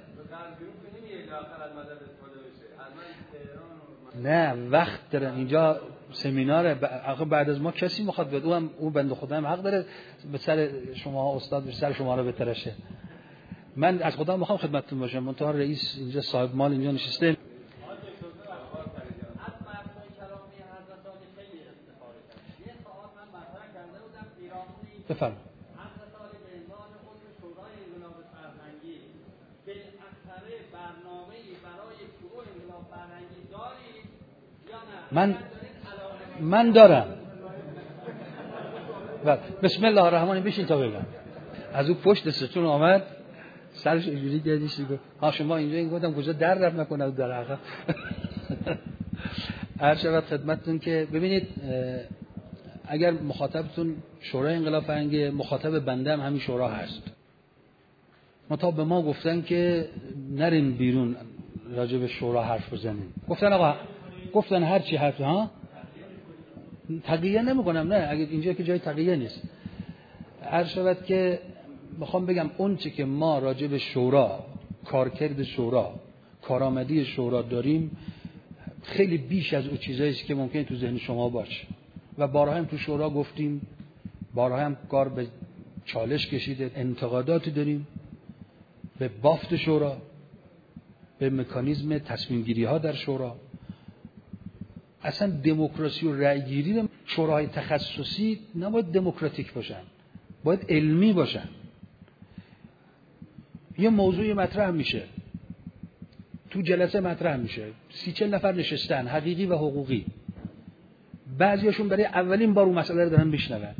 نه وقت دارن اینجا سمیناره. بعد از ما کسی میخواد بیاد. او بنده خدا هم حق داره به سر شما استاد به سر شما رو بترشه. من از خدا میخوام خدمتتون باشم. منتها رئیس اینجا صاحب مال اینجا نشسته. بفرم. من دارم. بسم الله الرحمن الرحیم. بشین تا بگم. از اون پشت ستون آمد سرش اینجوری گردیش دیگه ها شما اینجا این گفتم کجا در رفت نکنه در عقب. هر شب خدمتتون که ببینید اگر مخاطبتون شورای انقلاب فرهنگی، مخاطب بنده هم همین شورا هست. تا به ما گفتن که نریم بیرون راجع به شورا حرف بزنیم. گفتن آقا گفتن هر چی حرف ها تقیه نمی‌کنم. نه اگه اینجا که جای تقیه نیست. هر شود که میخوام بگم اون چی که ما راجع به شورا، کارکرد شورا، کارآمدی شورا داریم خیلی بیش از اون چیزایی است که ممکنه تو ذهن شما باشه. و بارها هم تو شورا گفتیم، بارها هم کار به چالش کشیده، انتقاداتی داریم به بافت شورا، به مکانیزم تصمیم گیری ها در شورا. اصلا دموکراسی و رأی گیری شوراهای تخصصی نباید دموکراتیک باشن، باید علمی باشن. یه موضوعی مطرح میشه تو جلسه مطرح میشه 30-40 نفر نشستن حقیقی و حقوقی، بعضیاشون برای اولین بار اون مسئله رو دارن میشنون،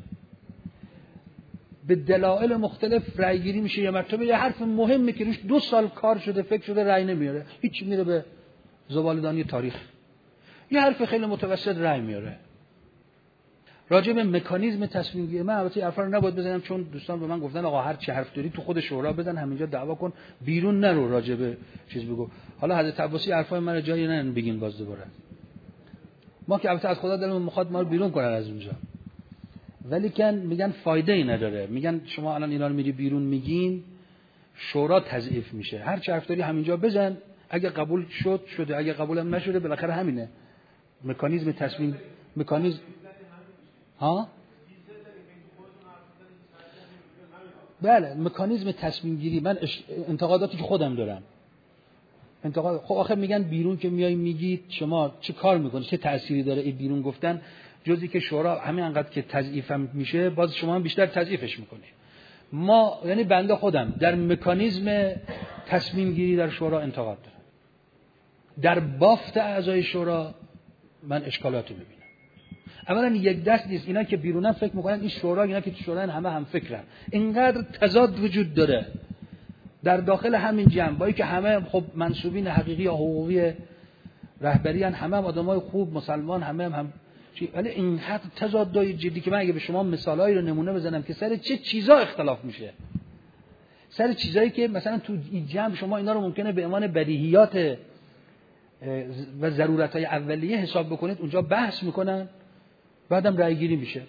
به دلایل مختلف رأی گیری میشه. یه مرتبه یه حرف مهمی که روش 2 سال کار شده فکر شده رأی نمیاره، هیچ میره به زباله‌دانی تاریخ. یه حرف خیلی متوسط رأی میاره. راجع به مکانیزم تصمیم گیری من البته حرفا رو نباید بزنم چون دوستان به من گفتن آقا هر چی حرف داری تو خود شورا بزن، همینجا دعوا کن، بیرون نرو راجع به چیز بگو. حالا حضرت عباسی حرفای من رو جایی نن بگین باز دوباره. ما که البته از خدا دلمون میخواد ما رو بیرون کنن از اونجا، ولی کن میگن فایده ای نداره. میگن شما الان اینا رو میری بیرون میگین شورا تضعیف میشه. هر چی حرف داری همینجا بزن، اگه قبول شده، اگه قبول هم نشده بالاخره همینه. مکانیزم تصمیم ها بله مکانیزم تصمیم گیری، من انتقاداتی که خودم دارم، خب آخه میگن بیرون که میای میگید شما چه کار میکنید، چه تأثیری داره این بیرون گفتن، جزی که شورا همین انقدر که تضعیفم میشه باز شما هم بیشتر تضعیفش میکنه. ما یعنی بنده خودم در مکانیزم تصمیم گیری در شورا انتقاد دارم. در بافت اعضای شورا من اشکالاتی میبینم. اولا یک دست نیست، اینا که بیرونن فکر میکنن این شورا، اینا که تو شورا همه هم فکرن. اینقدر تضاد وجود داره در داخل همین جمع، با اینکه همه خب منسوبین حقیقی یا حقوقی رهبری ان، همه هم آدمای خوب مسلمان، همه هم ولی این حد تضادای جدی که من اگه به شما مثالایی رو نمونه بزنم که سر چه چیزا اختلاف میشه، سر چیزایی که مثلا تو این جمع شما اینا رو ممکنه به عنوان بدیهیات و ضرورت‌های اولیه حساب بکنید، اونجا بحث میکنن بعدم رأی گیری میشه.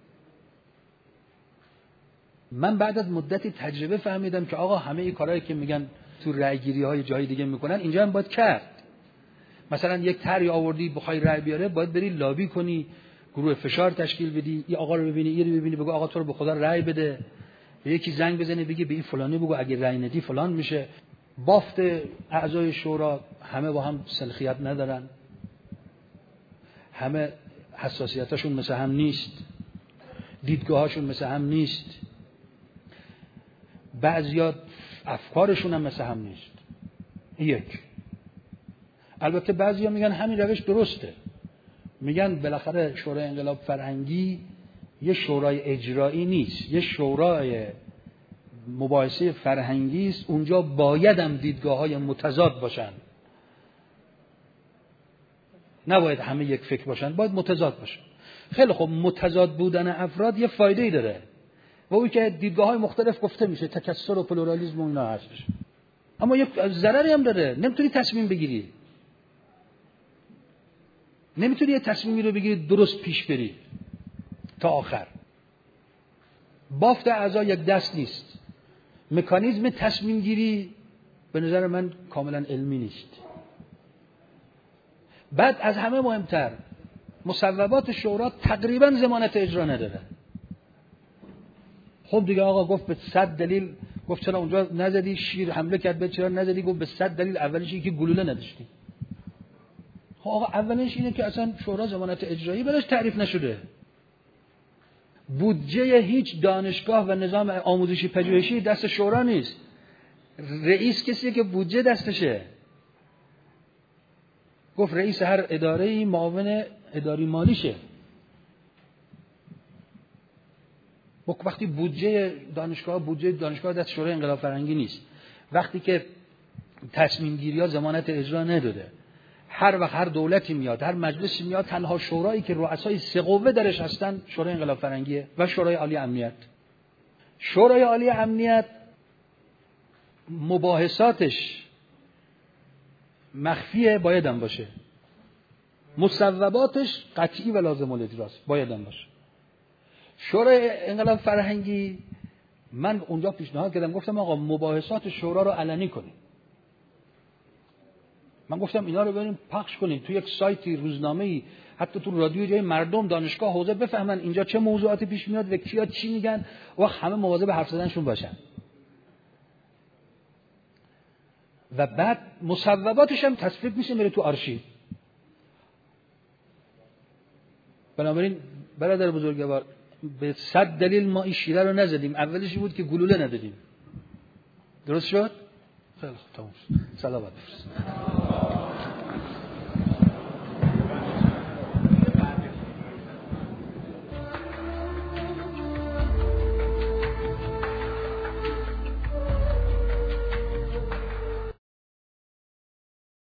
من بعد از مدتی تجربه فهمیدم که آقا همه این کارهایی که میگن تو رأی گیری‌های جای دیگه میکنن اینجا هم باید کرد. مثلا یک طرحی آوردی بخوای رأی بیاره، باید بری لابی کنی، گروه فشار تشکیل بدی، این آقا رو ببینی، این رو ببینی، بگو آقا تو رو به خدا رأی بده، به یکی زنگ بزنی بگی به این فلانی بگو اگه رأی ندی فلان میشه. بافت اعضای شورا همه با هم سلخیت ندارن، همه حساسیتاشون مثل هم نیست، دیدگاهاشون مثل هم نیست، بعضیا افکارشون هم مثل هم نیست. یک. البته بعضیا میگن همین روش درسته، میگن بالاخره شورای انقلاب فرهنگی یه شورای اجرایی نیست، یه شورای مباحثه فرهنگی است، اونجا باید هم دیدگاه‌های متضاد باشن، نباید همه یک فکر باشن، باید متضاد باشن. خیلی خب متضاد بودن افراد یه فایده‌ای داره و اون که دیدگاه‌های مختلف گفته میشه، تکثر و پلورالیسم و اینا هستش، اما یک ضرری هم داره، نمیتونی تصمیم بگیری، نمیتونی یه تصمیمی رو بگیری درست پیش بری تا آخر. بافت اعضا یک دست نیست، مکانیزم تصمیم گیری به نظر من کاملا علمی نیست. بعد از همه مهمتر مصوبات شورا تقریبا ضمانت اجرا نداره. خب دیگه آقا گفت به 100 دلیل، گفت چرا اونجا نزدی، شیر حمله کرد به چرا نزدی، گفت به 100 دلیل، اولیش اینه که گلوله نداشتی. خب آقا اولش اینه که اصلا شورا ضمانت اجرایی براش تعریف نشده. بودجه هیچ دانشگاه و نظام آموزشی پژوهشی دست شورا نیست، رئیس کسیه که بودجه دستشه. گفت رئیس هر اداره‌ای معاون اداری مالیشه. وقتی بودجه دانشگاه دست شورای انقلاب فرهنگی نیست، وقتی که تصمیم گیری ها ضمانت اجرا نداده، هر وقت هر دولتی میاد، هر مجلسی میاد، تنها شورایی که رؤسای سه قوه درش هستن شورای انقلاب فرهنگیه و شورای عالی امنیت. شورای عالی امنیت مباحثاتش مخفیه، باید هم باشه، مصوباتش قطعی و لازم الاجراست، باید هم باشه. شورای انقلاب فرهنگی من اونجا پیشنهاد کردم، گفتم آقا مباحثات شورا رو علنی کنیم. من گفتم اینا رو بریم پخش کنیم تو یک سایتی، روزنامه‌ای، حتی تو رادیو، جای مردم، دانشگاه، حوزه بفهمن اینجا چه موضوعاتی پیش میاد و کیا چی میگن و همه مواظب حرف زدنشون باشن. و بعد مصوباتش هم تصویب میشه میره تو آرشیو. بنابراین برادر بزرگوار، به 100 دلیل ما این شیره رو نزدیم، اولش بود که گلوله ندادیم. درست شد؟ خیلی خوب، تمام شد. سلامت باشید.